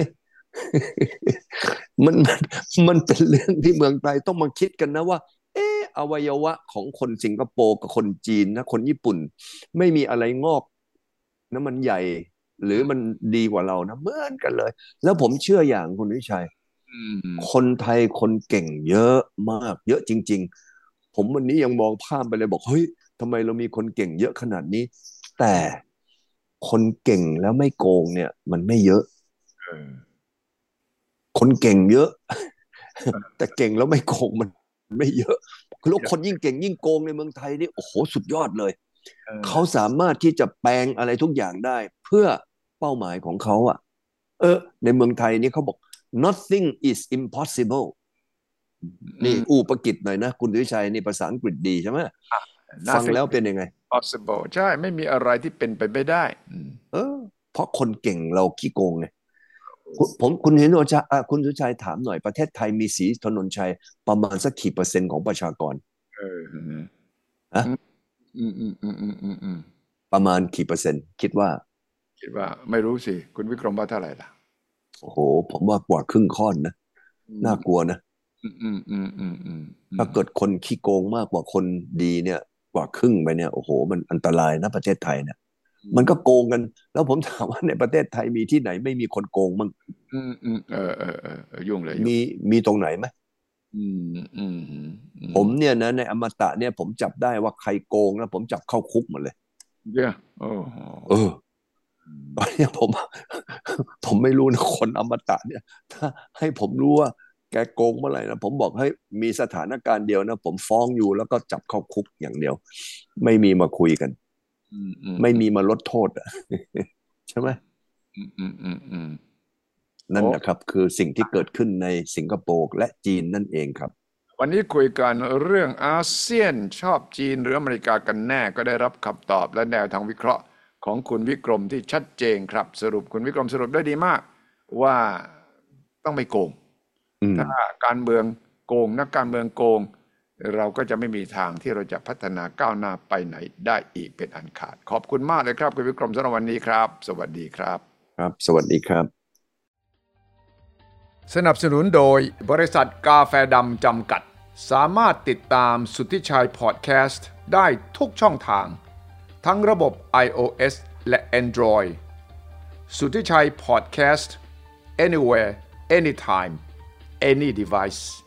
มันมันมันเป็นเรื่องที่เมืองไทยต้องมาคิดกันนะว่าเอออวัยวะของคนสิงคโปร์กับคนจีนนะคนญี่ปุ่นไม่มีอะไรงอกนะมันใหญ่หรือมันดีกว่าเรานะเหมือนกันเลยแล้วผมเชื่ออย่างคุณวิชัยอืมคนไทยคนเก่งเยอะมากเยอะจริงๆผมวันนี้ยังมองข้ามไปเลยบอกเฮ้ยทำไมเรามีคนเก่งเยอะขนาดนี้แต่คนเก่งแล้วไม่โกงเนี่ยมันไม่เยอะเออคนเก่งเยอะแต่เก่งแล้วไม่โกงมันไม่เยอะแล้วคนยิ่งเก่งยิ่งโกงในเมืองไทยนี่โอ้โหสุดยอดเลยเอเขาอสามารถที่จะแปลงอะไรทุกอย่างได้เพื่อเป้าหมายของเขาอ่ะเออในเมืองไทยนี่เขาบอก nothing is impossible อืมนี่อูปกิจหน่อยนะคุณวิชัยนี่ภาษาอังกฤษดีใช่ไหมฟัง nothing แล้วเป็นยังไง possible ใช่ไม่มีอะไรที่เป็นไปไม่ได้อืมเออเพราะคนเก่งเราขี้โกงไงคุณผมคุณเห็นโอชาอ่ะคุณสุชัยถามหน่อยประเทศไทยมีศรีถนนชัยประมาณสักกี่เปอร์เซ็นต์ของประชากรเอออืมอะอืมอืมอืมอืมอืมอืมประมาณกี่เปอร์เซ็นต์คิดว่าคิดว่าไม่รู้สิคุณวิกรมว่าเท่าไหร่ล่ะโอ้โหผมว่ากว่าครึ่งค่อนนะอืมน่ากลัวนะอืมอืมอืมอืมอืมอืมถ้าเกิดคนขี้โกงมากกว่าคนดีเนี่ยกว่าครึ่งไปเนี่ยโอ้โหมันอันตรายนะประเทศไทยเนี่ยมันก็โกงกันแล้วผมถามว่าในประเทศไทยมีที่ไหนไม่มีคนโกงมั้งอืมอืมเออเออเออเออยุ่งเลยยุ่งมีมีตรงไหนไหมอืมอืมอืมผมเนี่ยนะในอมตะเนี่ยผมจับได้ว่าใครโกงแล้วผมจับเข้าคุกหมดเลยเดี๋ยวโอ้โหเออตอนเนี้ยผมผมไม่รู้นะคนอมตะเนี่ยถ้าให้ผมรู้ว่าแกโกงเมื่อไหร่นะผมบอกให้มีสถานการณ์เดียวนะผมฟ้องอยู่แล้วก็จับเข้าคุกอย่างเดียวไม่มีมาคุยกันอืมอืมไม่มีมาลดโทษอ่ะใช่ไหมอืมอืมอืมอืมโอ้นั่นนะครับคือสิ่งที่เกิดขึ้นในสิงคโปร์และจีนนั่นเองครับวันนี้คุยกันเรื่องอาเซียนชอบจีนหรืออเมริกากันแน่ก็ได้รับคำตอบและแนวทางวิเคราะห์ของคุณวิกรมที่ชัดเจนครับสรุปคุณวิกรมสรุปได้ดีมากว่าต้องไม่โกงอืมถ้าการเมืองโกงนักการเมืองโกงเราก็จะไม่มีทางที่เราจะพัฒนาก้าวหน้าไปไหนได้อีกเป็นอันขาดขอบคุณมากเลยครับคุณวิกรมสำหรับวันนี้ครับสวัสดีครับครับสวัสดีครับสนับสนุนโดยบริษัทกาแฟดำจำกัดสามารถติดตามสุทธิชัยพอดแคสต์ได้ทุกช่องทางทั้งระบบ iOS และ Android สุทธิชัยพอดแคสต์ anywhere anytime any device